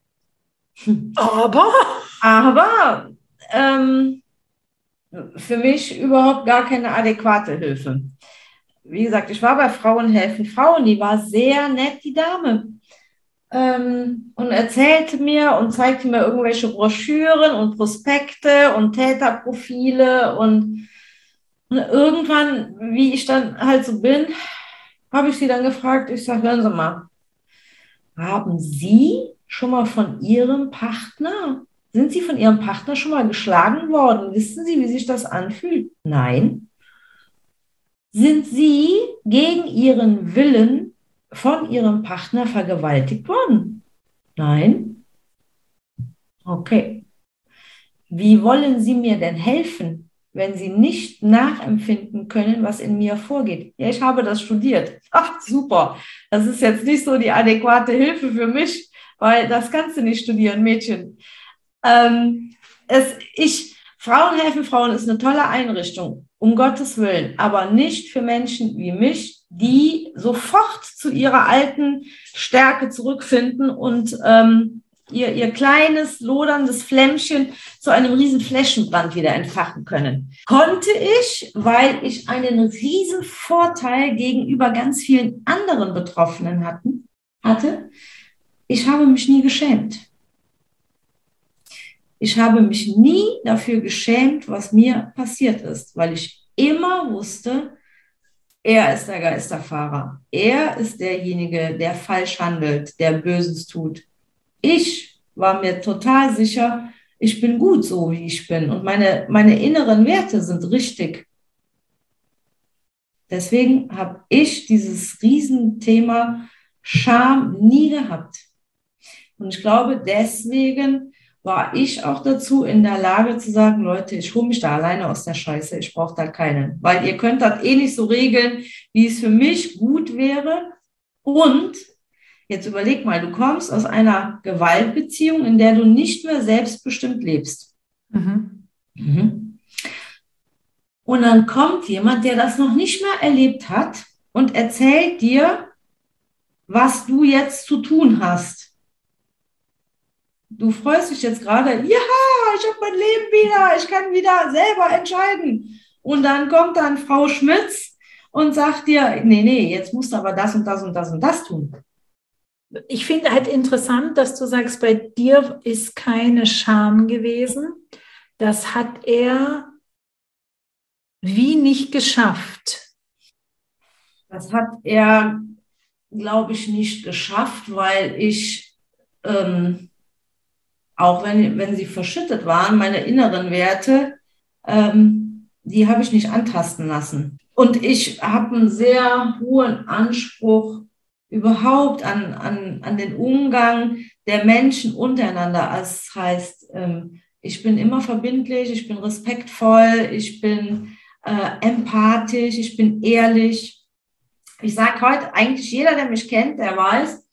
Aber aber ähm, für mich überhaupt gar keine adäquate Hilfe. Wie gesagt, ich war bei Frauen helfen Frauen, die war sehr nett, die Dame. Ähm, und erzählte mir und zeigte mir irgendwelche Broschüren und Prospekte und Täterprofile und, und irgendwann, wie ich dann halt so bin, habe ich sie dann gefragt, ich sage, hören Sie mal, haben Sie schon mal von Ihrem Partner, sind Sie von Ihrem Partner schon mal geschlagen worden? Wissen Sie, wie sich das anfühlt? Nein. Sind Sie gegen Ihren Willen von Ihrem Partner vergewaltigt worden? Nein. Okay. Wie wollen Sie mir denn helfen, wenn Sie nicht nachempfinden können, was in mir vorgeht? Ja, ich habe das studiert. Ach, super. Das ist jetzt nicht so die adäquate Hilfe für mich, weil das kannst du nicht studieren, Mädchen. Ähm, es, ich, Frauen helfen Frauen ist eine tolle Einrichtung, um Gottes Willen, aber nicht für Menschen wie mich, die sofort zu ihrer alten Stärke zurückfinden und ähm, ihr, ihr kleines, loderndes Flämmchen zu einem riesen Flächenbrand wieder entfachen können. Konnte ich, weil ich einen riesen Vorteil gegenüber ganz vielen anderen Betroffenen hatten, hatte. Ich habe mich nie geschämt. Ich habe mich nie dafür geschämt, was mir passiert ist, weil ich immer wusste, er ist der Geisterfahrer. Er ist derjenige, der falsch handelt, der Böses tut. Ich war mir total sicher, ich bin gut so, wie ich bin. Und meine, meine inneren Werte sind richtig. Deswegen habe ich dieses Riesenthema Scham nie gehabt. Und ich glaube, deswegen war ich auch dazu in der Lage zu sagen, Leute, ich hole mich da alleine aus der Scheiße, ich brauche da keinen. Weil ihr könnt das eh nicht so regeln, wie es für mich gut wäre. Und jetzt überleg mal, du kommst aus einer Gewaltbeziehung, in der du nicht mehr selbstbestimmt lebst. Mhm. Mhm. Und dann kommt jemand, der das noch nicht mehr erlebt hat und erzählt dir, was du jetzt zu tun hast. Du freust dich jetzt gerade, ja, ich habe mein Leben wieder, ich kann wieder selber entscheiden. Und dann kommt dann Frau Schmitz und sagt dir, nee, nee, jetzt musst du aber das und das und das und das tun. Ich finde halt interessant, dass du sagst, bei dir ist keine Scham gewesen. Das hat er wie nicht geschafft. Das hat er, glaube ich, nicht geschafft, weil ich, ähm, auch wenn, wenn sie verschüttet waren, meine inneren Werte, ähm, die habe ich nicht antasten lassen. Und ich habe einen sehr hohen Anspruch überhaupt an, an, an den Umgang der Menschen untereinander. Also das heißt, ähm, ich bin immer verbindlich, ich bin respektvoll, ich bin äh, empathisch, ich bin ehrlich. Ich sage heute, eigentlich jeder, der mich kennt, der weiß,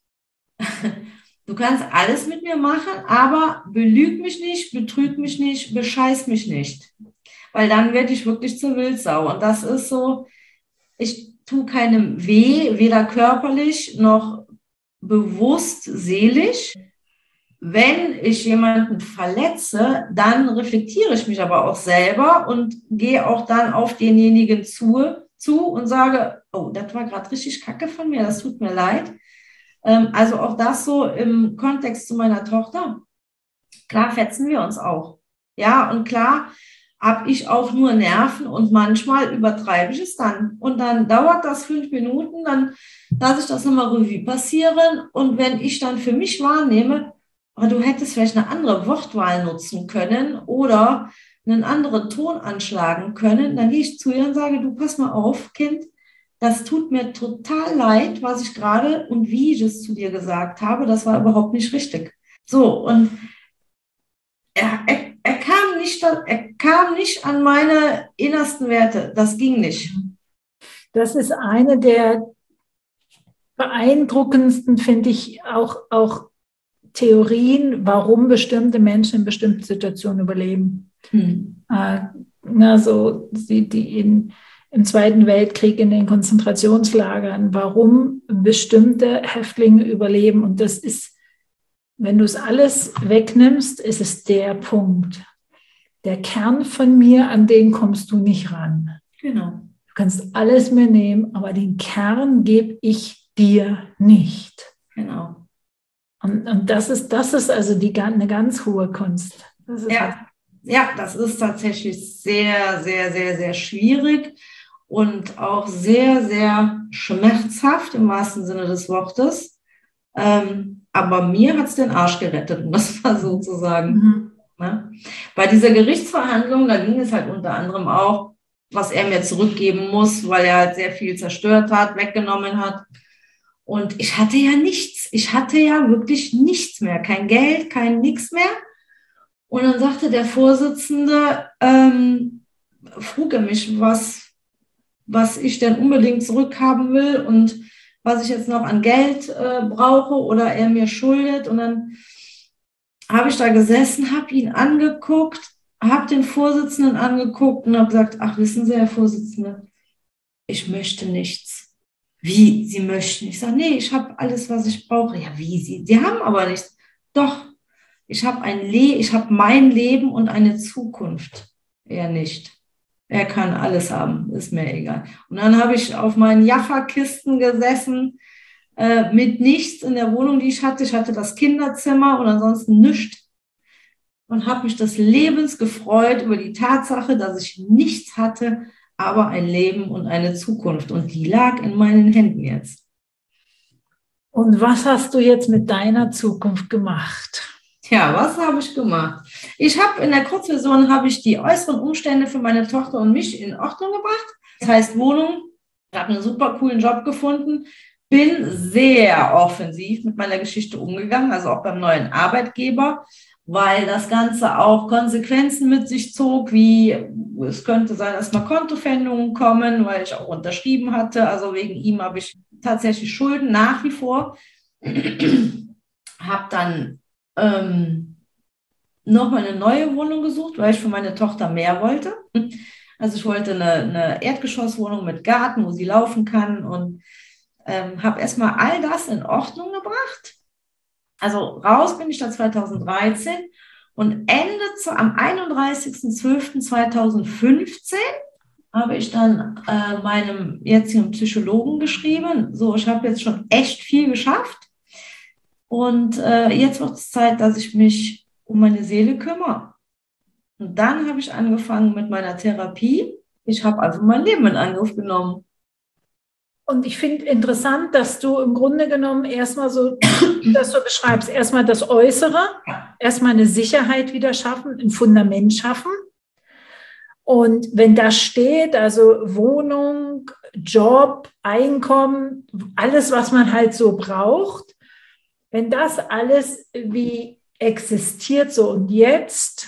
du kannst alles mit mir machen, aber belüg mich nicht, betrüg mich nicht, bescheiß mich nicht. Weil dann werde ich wirklich zur Wildsau. Und das ist so, ich tue keinem weh, weder körperlich noch bewusst seelisch. Wenn ich jemanden verletze, dann reflektiere ich mich aber auch selber und gehe auch dann auf denjenigen zu, zu und sage, oh, das war gerade richtig kacke von mir, das tut mir leid. Ähm, also auch das so im Kontext zu meiner Tochter. Klar fetzen wir uns auch. Ja, und klar habe ich auch nur Nerven und manchmal übertreibe ich es dann. Und dann dauert das fünf Minuten, dann lasse ich das nochmal Revue passieren. Und wenn ich dann für mich wahrnehme, oh, du hättest vielleicht eine andere Wortwahl nutzen können oder einen anderen Ton anschlagen können, dann gehe ich zu ihr und sage, du pass mal auf, Kind, das tut mir total leid, was ich gerade und wie ich es zu dir gesagt habe, das war überhaupt nicht richtig. So, und er, er, er, kam nicht, er kam nicht an meine innersten Werte, das ging nicht. Das ist eine der beeindruckendsten, finde ich, auch, auch Theorien, warum bestimmte Menschen in bestimmten Situationen überleben. Hm. Äh, na, so die, die in, im Zweiten Weltkrieg in den Konzentrationslagern, warum bestimmte Häftlinge überleben. Und das ist, wenn du es alles wegnimmst, ist es der Punkt. Der Kern von mir, an den kommst du nicht ran. Genau. Du kannst alles mir nehmen, aber den Kern gebe ich dir nicht. Genau. Und, und das ist, das ist also die, eine ganz hohe Kunst. Das ist ja. ja, das ist tatsächlich sehr, sehr, sehr, sehr schwierig und auch sehr, sehr schmerzhaft im wahrsten Sinne des Wortes. Ähm, aber mir hat es den Arsch gerettet, um das mal so zu sagen. Mhm. Ne? Bei dieser Gerichtsverhandlung, da ging es halt unter anderem auch, was er mir zurückgeben muss, weil er halt sehr viel zerstört hat, weggenommen hat. Und ich hatte ja nichts. Ich hatte ja wirklich nichts mehr. Kein Geld, kein nix mehr. Und dann sagte der Vorsitzende, ähm, frug er mich, was, was ich denn unbedingt zurückhaben will und was ich jetzt noch an Geld äh, brauche oder er mir schuldet. Und dann habe ich da gesessen, habe ihn angeguckt, habe den Vorsitzenden angeguckt und habe gesagt, ach, wissen Sie, Herr Vorsitzende, ich möchte nichts. Wie, Sie möchten? Ich sage, nee, ich habe alles, was ich brauche. Ja, wie, Sie? Sie haben aber nichts. Doch, ich habe ein Le- ich habe mein Leben und eine Zukunft. Er nicht. Er kann alles haben, ist mir egal. Und dann habe ich auf meinen Jaffa-Kisten gesessen, äh, mit nichts in der Wohnung, die ich hatte. Ich hatte das Kinderzimmer und ansonsten nichts. Und habe mich des Lebens gefreut über die Tatsache, dass ich nichts hatte, aber ein Leben und eine Zukunft. Und die lag in meinen Händen jetzt. Und was hast du jetzt mit deiner Zukunft gemacht? Tja, was habe ich gemacht? Ich habe in der Kurzversion habe ich die äußeren Umstände für meine Tochter und mich in Ordnung gebracht. Das heißt Wohnung. Ich habe einen super coolen Job gefunden. Bin sehr offensiv mit meiner Geschichte umgegangen, also auch beim neuen Arbeitgeber, weil das Ganze auch Konsequenzen mit sich zog, wie es könnte sein, dass mal Kontopfändungen kommen, weil ich auch unterschrieben hatte. Also wegen ihm habe ich tatsächlich Schulden nach wie vor. Habe dann ähm, nochmal eine neue Wohnung gesucht, weil ich für meine Tochter mehr wollte. Dann Also ich wollte eine, eine Erdgeschosswohnung mit Garten, wo sie laufen kann und ähm, habe erstmal all das in Ordnung gebracht. Also raus bin ich da zweitausenddreizehn und Ende zu, am einunddreißigsten zwölften zweitausendfünfzehn habe ich dann äh, meinem jetzigen Psychologen geschrieben, so, ich habe jetzt schon echt viel geschafft und äh, jetzt wird es Zeit, dass ich mich um meine Seele kümmere. Und dann habe ich angefangen mit meiner Therapie. Ich habe also mein Leben in Angriff genommen. Und ich finde interessant, dass du im Grunde genommen erstmal so, dass du beschreibst, erstmal das Äußere, erstmal eine Sicherheit wieder schaffen, ein Fundament schaffen. Und wenn das steht, also Wohnung, Job, Einkommen, alles, was man halt so braucht, wenn das alles wie existiert so und jetzt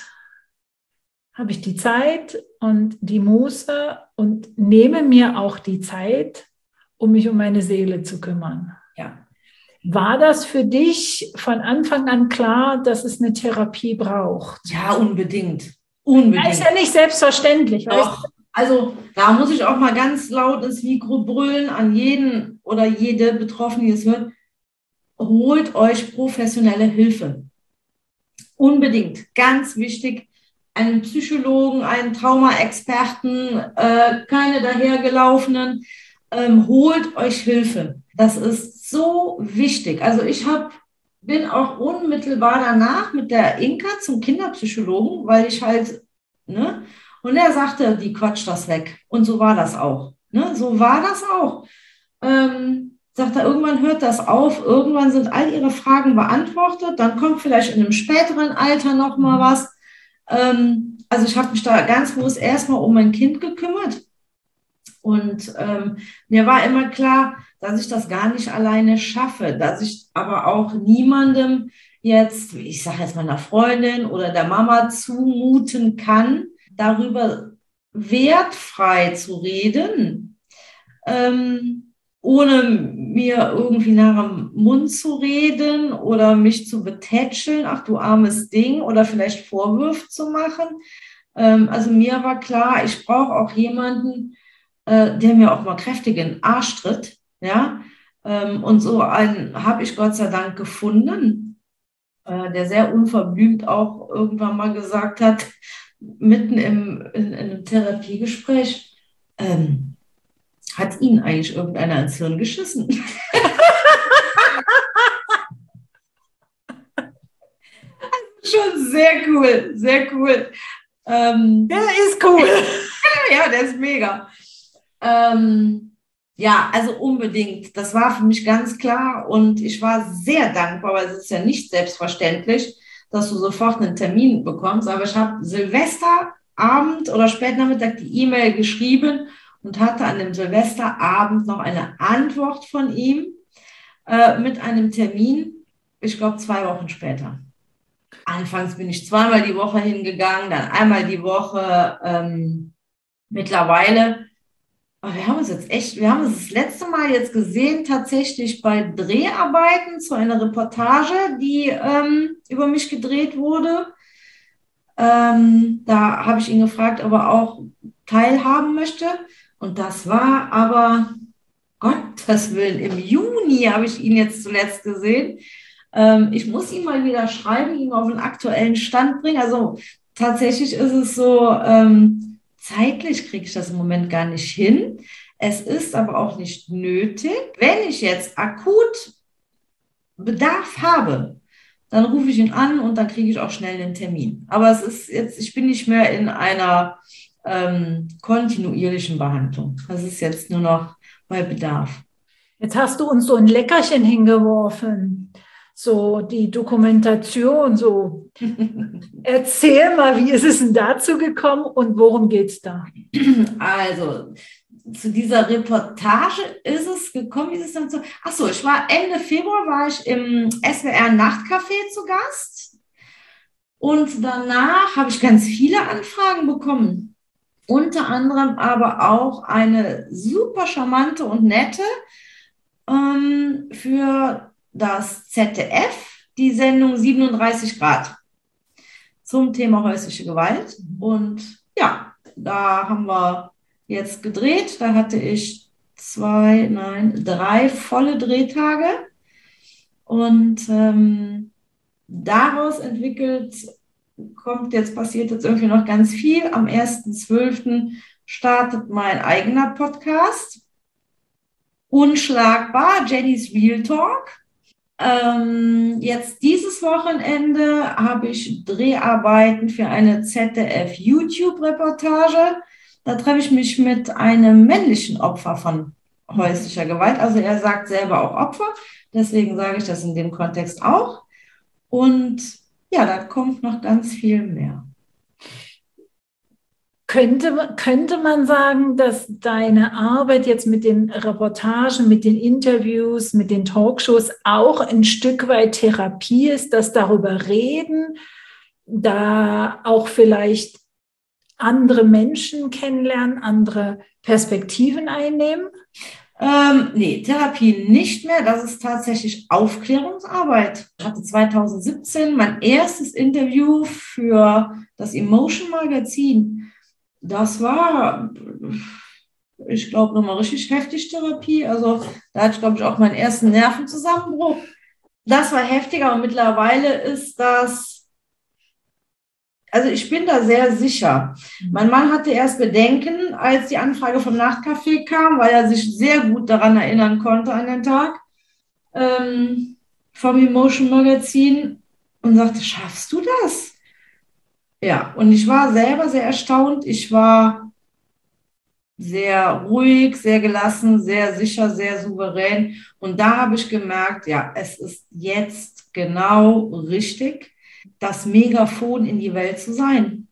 habe ich die Zeit und die Muße und nehme mir auch die Zeit, um mich um meine Seele zu kümmern. Ja. War das für dich von Anfang an klar, dass es eine Therapie braucht? Ja, unbedingt. Unbedingt. Das ist ja nicht selbstverständlich. Doch. Weißt du? Also da muss ich auch mal ganz laut ins Mikro brüllen an jeden oder jede Betroffene, die es hört. Holt euch professionelle Hilfe. Unbedingt. Ganz wichtig. Einen Psychologen, einen Traumaexperten, äh, keine dahergelaufenen. Ähm, holt euch Hilfe. Das ist so wichtig. Also ich hab, bin auch unmittelbar danach mit der Inka zum Kinderpsychologen, weil ich halt, ne, und er sagte, die quatscht das weg. Und so war das auch. Ne? So war das auch. Ähm, sagt er, irgendwann hört das auf, irgendwann sind all ihre Fragen beantwortet, dann kommt vielleicht in einem späteren Alter noch mal was. Ähm, also ich habe mich da ganz bewusst erstmal um mein Kind gekümmert. Und ähm, mir war immer klar, dass ich das gar nicht alleine schaffe, dass ich aber auch niemandem jetzt, ich sage jetzt meiner Freundin oder der Mama zumuten kann, darüber wertfrei zu reden, ähm, ohne mir irgendwie nach dem Mund zu reden oder mich zu betätscheln, ach du armes Ding, oder vielleicht Vorwürfe zu machen. Ähm, also mir war klar, ich brauche auch jemanden, äh, der mir auch mal kräftig in den Arsch tritt. Ja? Ähm, und so einen habe ich Gott sei Dank gefunden, äh, der sehr unverblümt auch irgendwann mal gesagt hat, mitten im, in, in einem Therapiegespräch, ähm, hat Ihnen eigentlich irgendeiner ins Hirn geschissen? Schon sehr cool, sehr cool. Ähm, der ist cool. Ja, der ist mega. Ähm, ja, also unbedingt. Das war für mich ganz klar und ich war sehr dankbar, weil es ist ja nicht selbstverständlich, dass du sofort einen Termin bekommst. Aber ich habe Silvesterabend oder Spätnachmittag die E-Mail geschrieben und hatte an dem Silvesterabend noch eine Antwort von ihm äh, mit einem Termin, ich glaube zwei Wochen später. Anfangs bin ich zweimal die Woche hingegangen, dann einmal die Woche. Ähm, mittlerweile, aber wir haben uns jetzt echt, wir haben uns das letzte Mal jetzt gesehen, tatsächlich bei Dreharbeiten zu einer Reportage, die ähm, über mich gedreht wurde. Ähm, da habe ich ihn gefragt, ob er auch teilhaben möchte. Und das war aber, Gottes Willen, im Juni habe ich ihn jetzt zuletzt gesehen. Ähm, ich muss ihm mal wieder schreiben, ihn auf den aktuellen Stand bringen. Also tatsächlich ist es so, ähm, zeitlich kriege ich das im Moment gar nicht hin. Es ist aber auch nicht nötig. Wenn ich jetzt akut Bedarf habe, dann rufe ich ihn an und dann kriege ich auch schnell einen Termin. Aber es ist jetzt, ich bin nicht mehr in einer ähm, kontinuierlichen Behandlung. Das ist jetzt nur noch bei Bedarf. Jetzt hast du uns so ein Leckerchen hingeworfen, so die Dokumentation, so. Erzähl mal, wie ist es denn dazu gekommen und worum geht es da? Also, zu dieser Reportage ist es gekommen, wie ist es dann so? Achso, ich war Ende Februar, war ich im S W R Nachtcafé zu Gast und danach habe ich ganz viele Anfragen bekommen. Unter anderem aber auch eine super charmante und nette ähm, für das Z D F, die Sendung siebenunddreißig Grad zum Thema häusliche Gewalt. Und ja, Da haben wir jetzt gedreht. Da hatte ich zwei, nein, drei volle Drehtage. Und ähm, daraus entwickelt, kommt jetzt, passiert jetzt irgendwie noch ganz viel. Am ersten zwölften startet mein eigener Podcast. Unschlagbar, Jennys Real Talk. Ähm, jetzt dieses Wochenende habe ich Dreharbeiten für eine Z D F-YouTube-Reportage. Da treffe ich mich mit einem männlichen Opfer von häuslicher Gewalt. Also er sagt selber auch Opfer, deswegen sage ich das in dem Kontext auch. Und ja, da kommt noch ganz viel mehr. Könnte, könnte man sagen, dass deine Arbeit jetzt mit den Reportagen, mit den Interviews, mit den Talkshows auch ein Stück weit Therapie ist, dass darüber reden, da auch vielleicht andere Menschen kennenlernen, andere Perspektiven einnehmen? Ähm, nee, Therapie nicht mehr. Das ist tatsächlich Aufklärungsarbeit. Ich hatte zwanzig siebzehn mein erstes Interview für das Emotion Magazin. Das war, ich glaube, nochmal richtig heftig Therapie. Also da hatte ich, glaube ich, auch meinen ersten Nervenzusammenbruch. Das war heftiger und mittlerweile ist das, also ich bin da sehr sicher. Mein Mann hatte erst Bedenken, als die Anfrage vom Nachtcafé kam, weil er sich sehr gut daran erinnern konnte an den Tag ähm, vom Emotion Magazin und sagte, schaffst du das? Ja, und ich war selber sehr erstaunt. Ich war sehr ruhig, sehr gelassen, sehr sicher, sehr souverän. Und da habe ich gemerkt, ja, es ist jetzt genau richtig, das Megafon in die Welt zu sein,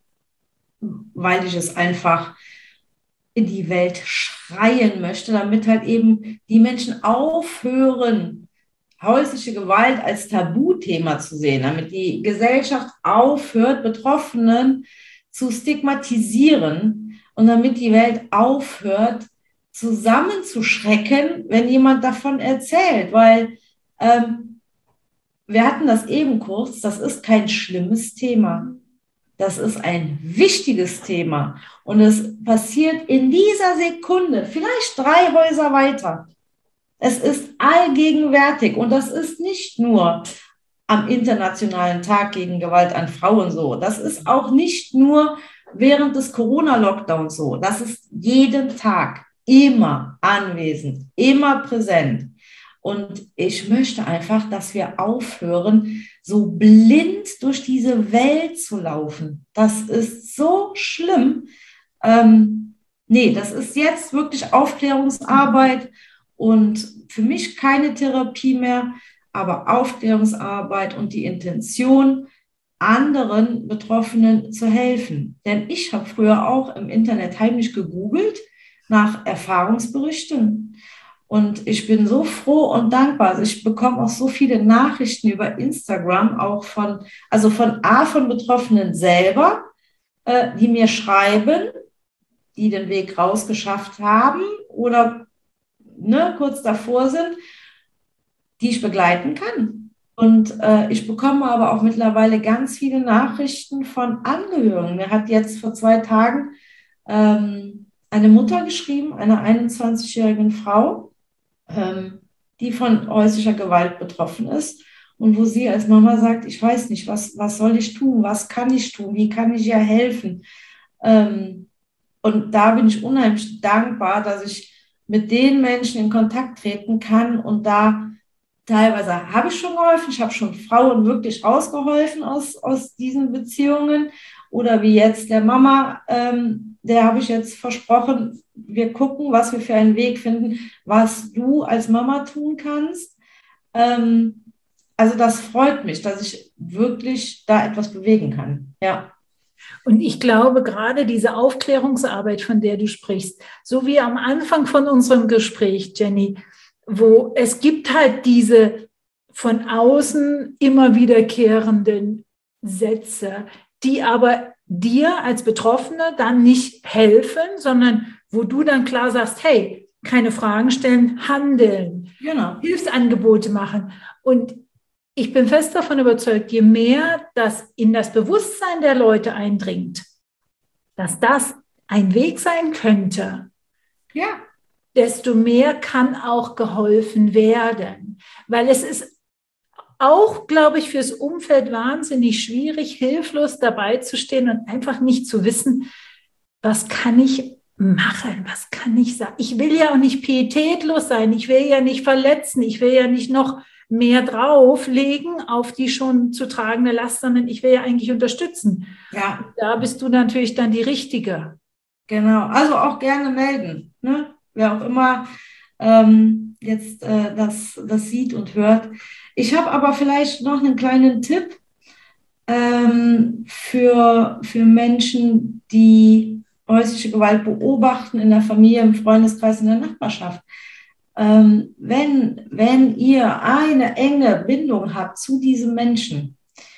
weil ich es einfach in die Welt schreien möchte, damit halt eben die Menschen aufhören, häusliche Gewalt als Tabuthema zu sehen, damit die Gesellschaft aufhört, Betroffenen zu stigmatisieren und damit die Welt aufhört, zusammenzuschrecken, wenn jemand davon erzählt, weil ähm, wir hatten das eben kurz, das ist kein schlimmes Thema. Das ist ein wichtiges Thema und es passiert in dieser Sekunde, vielleicht drei Häuser weiter. Es ist allgegenwärtig und das ist nicht nur am Internationalen Tag gegen Gewalt an Frauen so. Das ist auch nicht nur während des Corona-Lockdowns so. Das ist jeden Tag immer anwesend, immer präsent. Und ich möchte einfach, dass wir aufhören, so blind durch diese Welt zu laufen. Das ist so schlimm. Ähm, nee, das ist jetzt wirklich Aufklärungsarbeit. Und für mich keine Therapie mehr, aber Aufklärungsarbeit und die Intention, anderen Betroffenen zu helfen. Denn ich habe früher auch im Internet heimlich gegoogelt nach Erfahrungsberichten. Und ich bin so froh und dankbar. Also ich bekomme auch so viele Nachrichten über Instagram, auch von, also von A, von Betroffenen selber, äh, die mir schreiben, die den Weg rausgeschafft haben oder Ne, kurz davor sind, die ich begleiten kann. Und äh, ich bekomme aber auch mittlerweile ganz viele Nachrichten von Angehörigen. Mir hat jetzt vor zwei Tagen ähm, eine Mutter geschrieben, einer einundzwanzigjährigen Frau, ähm, die von häuslicher Gewalt betroffen ist und wo sie als Mama sagt, ich weiß nicht, was, was soll ich tun, was kann ich tun, wie kann ich ihr helfen? Ähm, und da bin ich unheimlich dankbar, dass ich mit den Menschen in Kontakt treten kann und da teilweise habe ich schon geholfen, ich habe schon Frauen wirklich rausgeholfen aus, aus diesen Beziehungen oder wie jetzt der Mama, ähm, der habe ich jetzt versprochen, wir gucken, was wir für einen Weg finden, was du als Mama tun kannst. Ähm, also das freut mich, dass ich wirklich da etwas bewegen kann, ja. Und ich glaube, gerade diese Aufklärungsarbeit, von der du sprichst, so wie am Anfang von unserem Gespräch, Jenny, wo es gibt halt diese von außen immer wiederkehrenden Sätze, die aber dir als Betroffene dann nicht helfen, sondern wo du dann klar sagst, hey, keine Fragen stellen, handeln, genau. Hilfsangebote machen. Und ich bin fest davon überzeugt, je mehr das in das Bewusstsein der Leute eindringt, dass das ein Weg sein könnte, Ja. desto mehr kann auch geholfen werden. Weil es ist auch, glaube ich, fürs Umfeld wahnsinnig schwierig, hilflos dabei zu stehen und einfach nicht zu wissen, was kann ich machen, was kann ich sagen. Ich will ja auch nicht pietätlos sein, ich will ja nicht verletzen, ich will ja nicht noch mehr drauflegen auf die schon zu tragende Last, sondern ich will ja eigentlich unterstützen. Ja. Da bist du natürlich dann die Richtige. Genau, also auch gerne melden, ne? Wer auch immer ähm, jetzt äh, das, das sieht und hört. Ich habe aber vielleicht noch einen kleinen Tipp ähm, für, für Menschen, die häusliche Gewalt beobachten in der Familie, im Freundeskreis, in der Nachbarschaft. Ähm, wenn, wenn ihr eine enge Bindung habt zu diesem Menschen,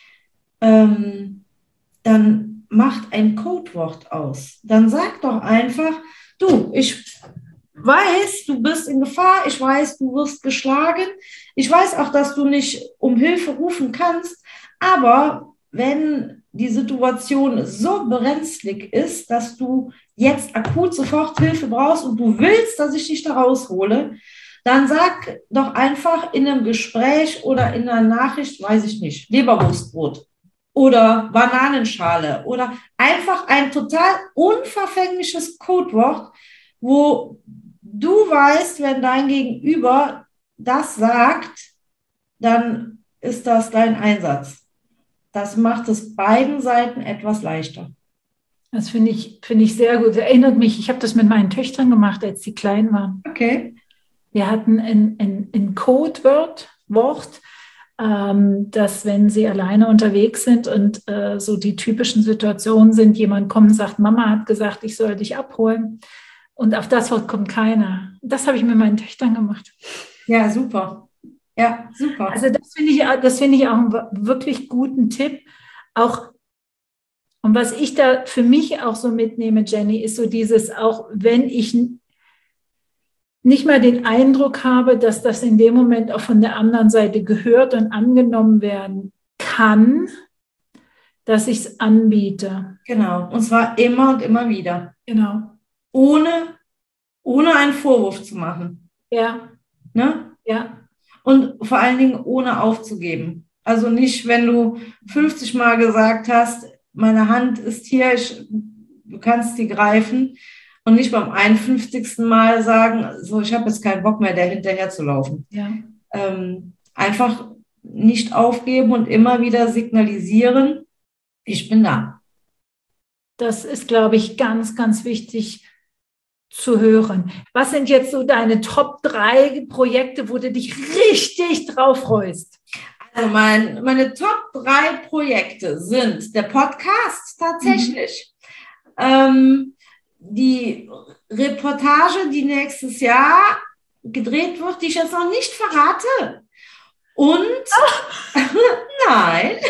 ähm, dann macht ein Codewort aus. Dann sag doch einfach, du, ich weiß, du bist in Gefahr, ich weiß, du wirst geschlagen, ich weiß auch, dass du nicht um Hilfe rufen kannst, aber wenn die Situation so brenzlig ist, dass du jetzt akut sofort Hilfe brauchst und du willst, dass ich dich da raushole, dann sag doch einfach in einem Gespräch oder in einer Nachricht, weiß ich nicht, Leberwurstbrot oder Bananenschale oder einfach ein total unverfängliches Codewort, wo du weißt, wenn dein Gegenüber das sagt, dann ist das dein Einsatz. Das macht es beiden Seiten etwas leichter. Das finde ich, finde ich sehr gut. Das erinnert mich, ich habe das mit meinen Töchtern gemacht, als sie klein waren. Okay. Wir hatten ein, ein, ein Codewort, Wort, ähm, dass wenn sie alleine unterwegs sind und äh, so die typischen Situationen sind, jemand kommt und sagt, Mama hat gesagt, ich soll dich abholen. Und auf das Wort kommt keiner. Das habe ich mit meinen Töchtern gemacht. Ja, super. Ja, super. Also das finde ich, das finde ich auch einen wirklich guten Tipp. Auch, und was ich da für mich auch so mitnehme, Jenny, ist so dieses, auch wenn ich nicht mal den Eindruck habe, dass das in dem Moment auch von der anderen Seite gehört und angenommen werden kann, dass ich es anbiete. Genau. Und zwar immer und immer wieder. Genau. Ohne, ohne einen Vorwurf zu machen. Ja. Ne? Ja. Und vor allen Dingen ohne aufzugeben. Also nicht, wenn du fünfzig Mal gesagt hast, meine Hand ist hier, ich, du kannst die greifen. Und nicht beim einundfünfzigsten Mal sagen, so, ich habe jetzt keinen Bock mehr, der hinterher zu laufen. Ja. Ähm, einfach nicht aufgeben und immer wieder signalisieren, ich bin da. Das ist, glaube ich, ganz, ganz wichtig zu hören. Was sind jetzt so deine Top drei Projekte, wo du dich richtig drauf freust? Also mein, meine Top drei Projekte sind der Podcast tatsächlich. Mhm. Ähm, die Reportage, die nächstes Jahr gedreht wird, die ich jetzt noch nicht verrate. Und nein.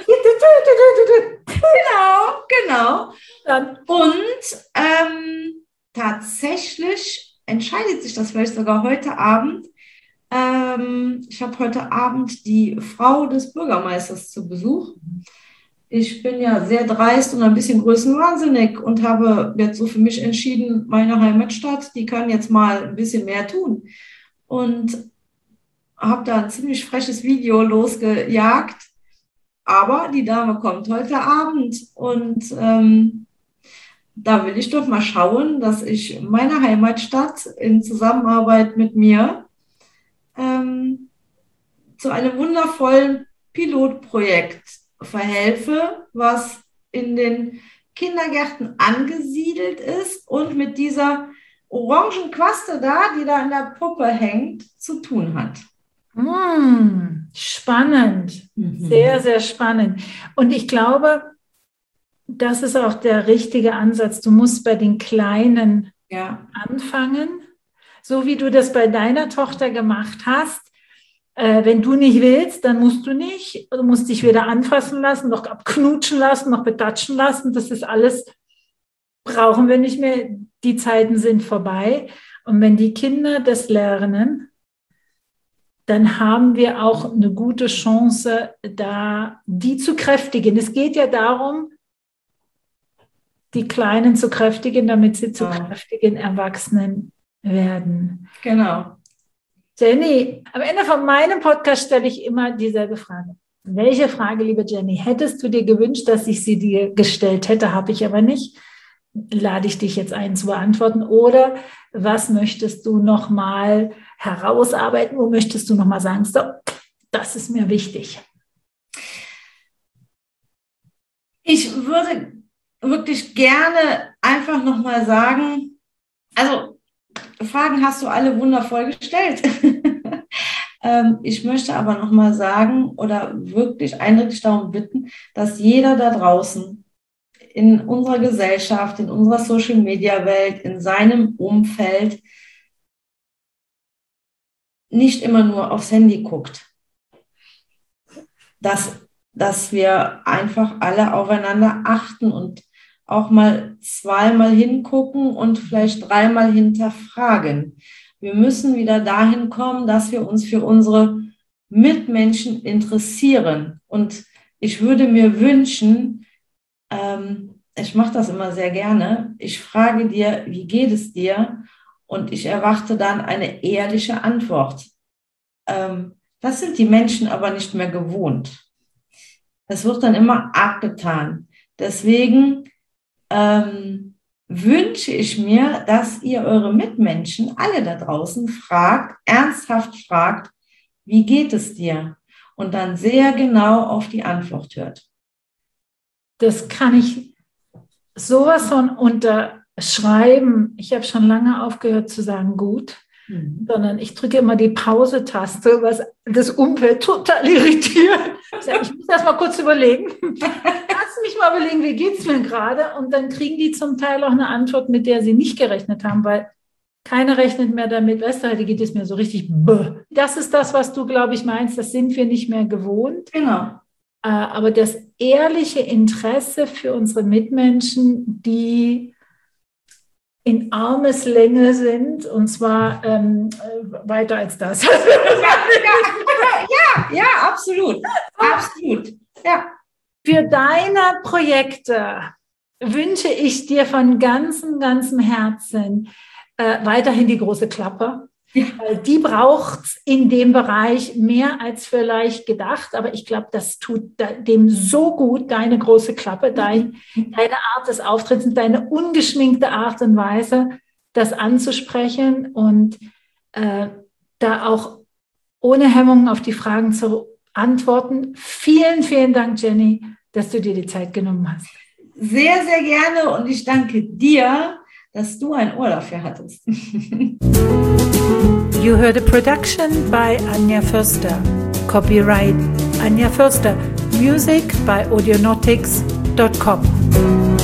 Genau, genau. Und ähm, tatsächlich entscheidet sich das vielleicht sogar heute Abend. Ähm, ich habe heute Abend die Frau des Bürgermeisters zu Besuch. Ich bin ja sehr dreist und ein bisschen größenwahnsinnig und habe jetzt so für mich entschieden, meine Heimatstadt, die kann jetzt mal ein bisschen mehr tun. Und habe da ein ziemlich freches Video losgejagt. Aber die Dame kommt heute Abend und ähm, da will ich doch mal schauen, dass ich meine Heimatstadt in Zusammenarbeit mit mir ähm, zu einem wundervollen Pilotprojekt verhelfe, was in den Kindergärten angesiedelt ist und mit dieser orangen Quaste da, die da in der Puppe hängt, zu tun hat. Mmh, spannend, mhm. Sehr, sehr spannend. Und ich glaube, das ist auch der richtige Ansatz. Du musst bei den Kleinen ja. anfangen, so wie du das bei deiner Tochter gemacht hast. Äh, wenn du nicht willst, dann musst du nicht. Du musst dich weder anfassen lassen, noch abknutschen lassen, noch betatschen lassen. Das ist alles, brauchen wir nicht mehr. Die Zeiten sind vorbei. Und wenn die Kinder das lernen, dann haben wir auch eine gute Chance, da die zu kräftigen. Es geht ja darum, die Kleinen zu kräftigen, damit sie zu Ja. kräftigen Erwachsenen werden. Genau. Jenny, am Ende von meinem Podcast stelle ich immer dieselbe Frage. Welche Frage, liebe Jenny, hättest du dir gewünscht, dass ich sie dir gestellt hätte, habe ich aber nicht. Lade ich dich jetzt ein zu beantworten. Oder was möchtest du nochmal herausarbeiten? Wo möchtest du nochmal sagen, so, das ist mir wichtig? Ich würde wirklich gerne einfach nochmal sagen, also Fragen hast du alle wundervoll gestellt. ähm, ich möchte aber nochmal sagen oder wirklich eindringlich darum bitten, dass jeder da draußen in unserer Gesellschaft, in unserer Social-Media-Welt, in seinem Umfeld nicht immer nur aufs Handy guckt. Dass, dass wir einfach alle aufeinander achten und auch mal zweimal hingucken und vielleicht dreimal hinterfragen. Wir müssen wieder dahin kommen, dass wir uns für unsere Mitmenschen interessieren. Und ich würde mir wünschen, ähm, ich mache das immer sehr gerne, ich frage dir, wie geht es dir? Und ich erwarte dann eine ehrliche Antwort. Ähm, das sind die Menschen aber nicht mehr gewohnt. Es wird dann immer abgetan. Deswegen ähm, wünsche ich mir, dass ihr eure Mitmenschen, alle da draußen, fragt, ernsthaft fragt, wie geht es dir? Und dann sehr genau auf die Antwort hört. Das kann ich sowas von unterschreiben. Ich habe schon lange aufgehört zu sagen, gut, mhm. sondern ich drücke immer die Pause-Taste, was das Umfeld total irritiert. Ich sage, ich muss erst mal kurz überlegen. Lass mich mal überlegen, wie geht es mir gerade? Und dann kriegen die zum Teil auch eine Antwort, mit der sie nicht gerechnet haben, weil keiner rechnet mehr damit. Weißt du, heute geht es mir so richtig, bäh. Das ist das, was du, glaube ich, meinst. Das sind wir nicht mehr gewohnt. Genau. Aber das ehrliche Interesse für unsere Mitmenschen, die in Armeslänge sind, und zwar ähm, weiter als das. ja, ja, ja, absolut. Absolut. Ja. Für deine Projekte wünsche ich dir von ganzem, ganzem Herzen äh, weiterhin die große Klappe. Ja. Die braucht es in dem Bereich mehr als vielleicht gedacht, aber ich glaube, das tut dem so gut, deine große Klappe, dein, deine Art des Auftritts, deine ungeschminkte Art und Weise, das anzusprechen und äh, da auch ohne Hemmungen auf die Fragen zu antworten. Vielen, vielen Dank, Jenny, dass du dir die Zeit genommen hast. Sehr, sehr gerne und ich danke dir, dass du ein Ohr dafür hattest. You heard a production by Anja Förster. Copyright Anja Förster. Music by audionautics dot com.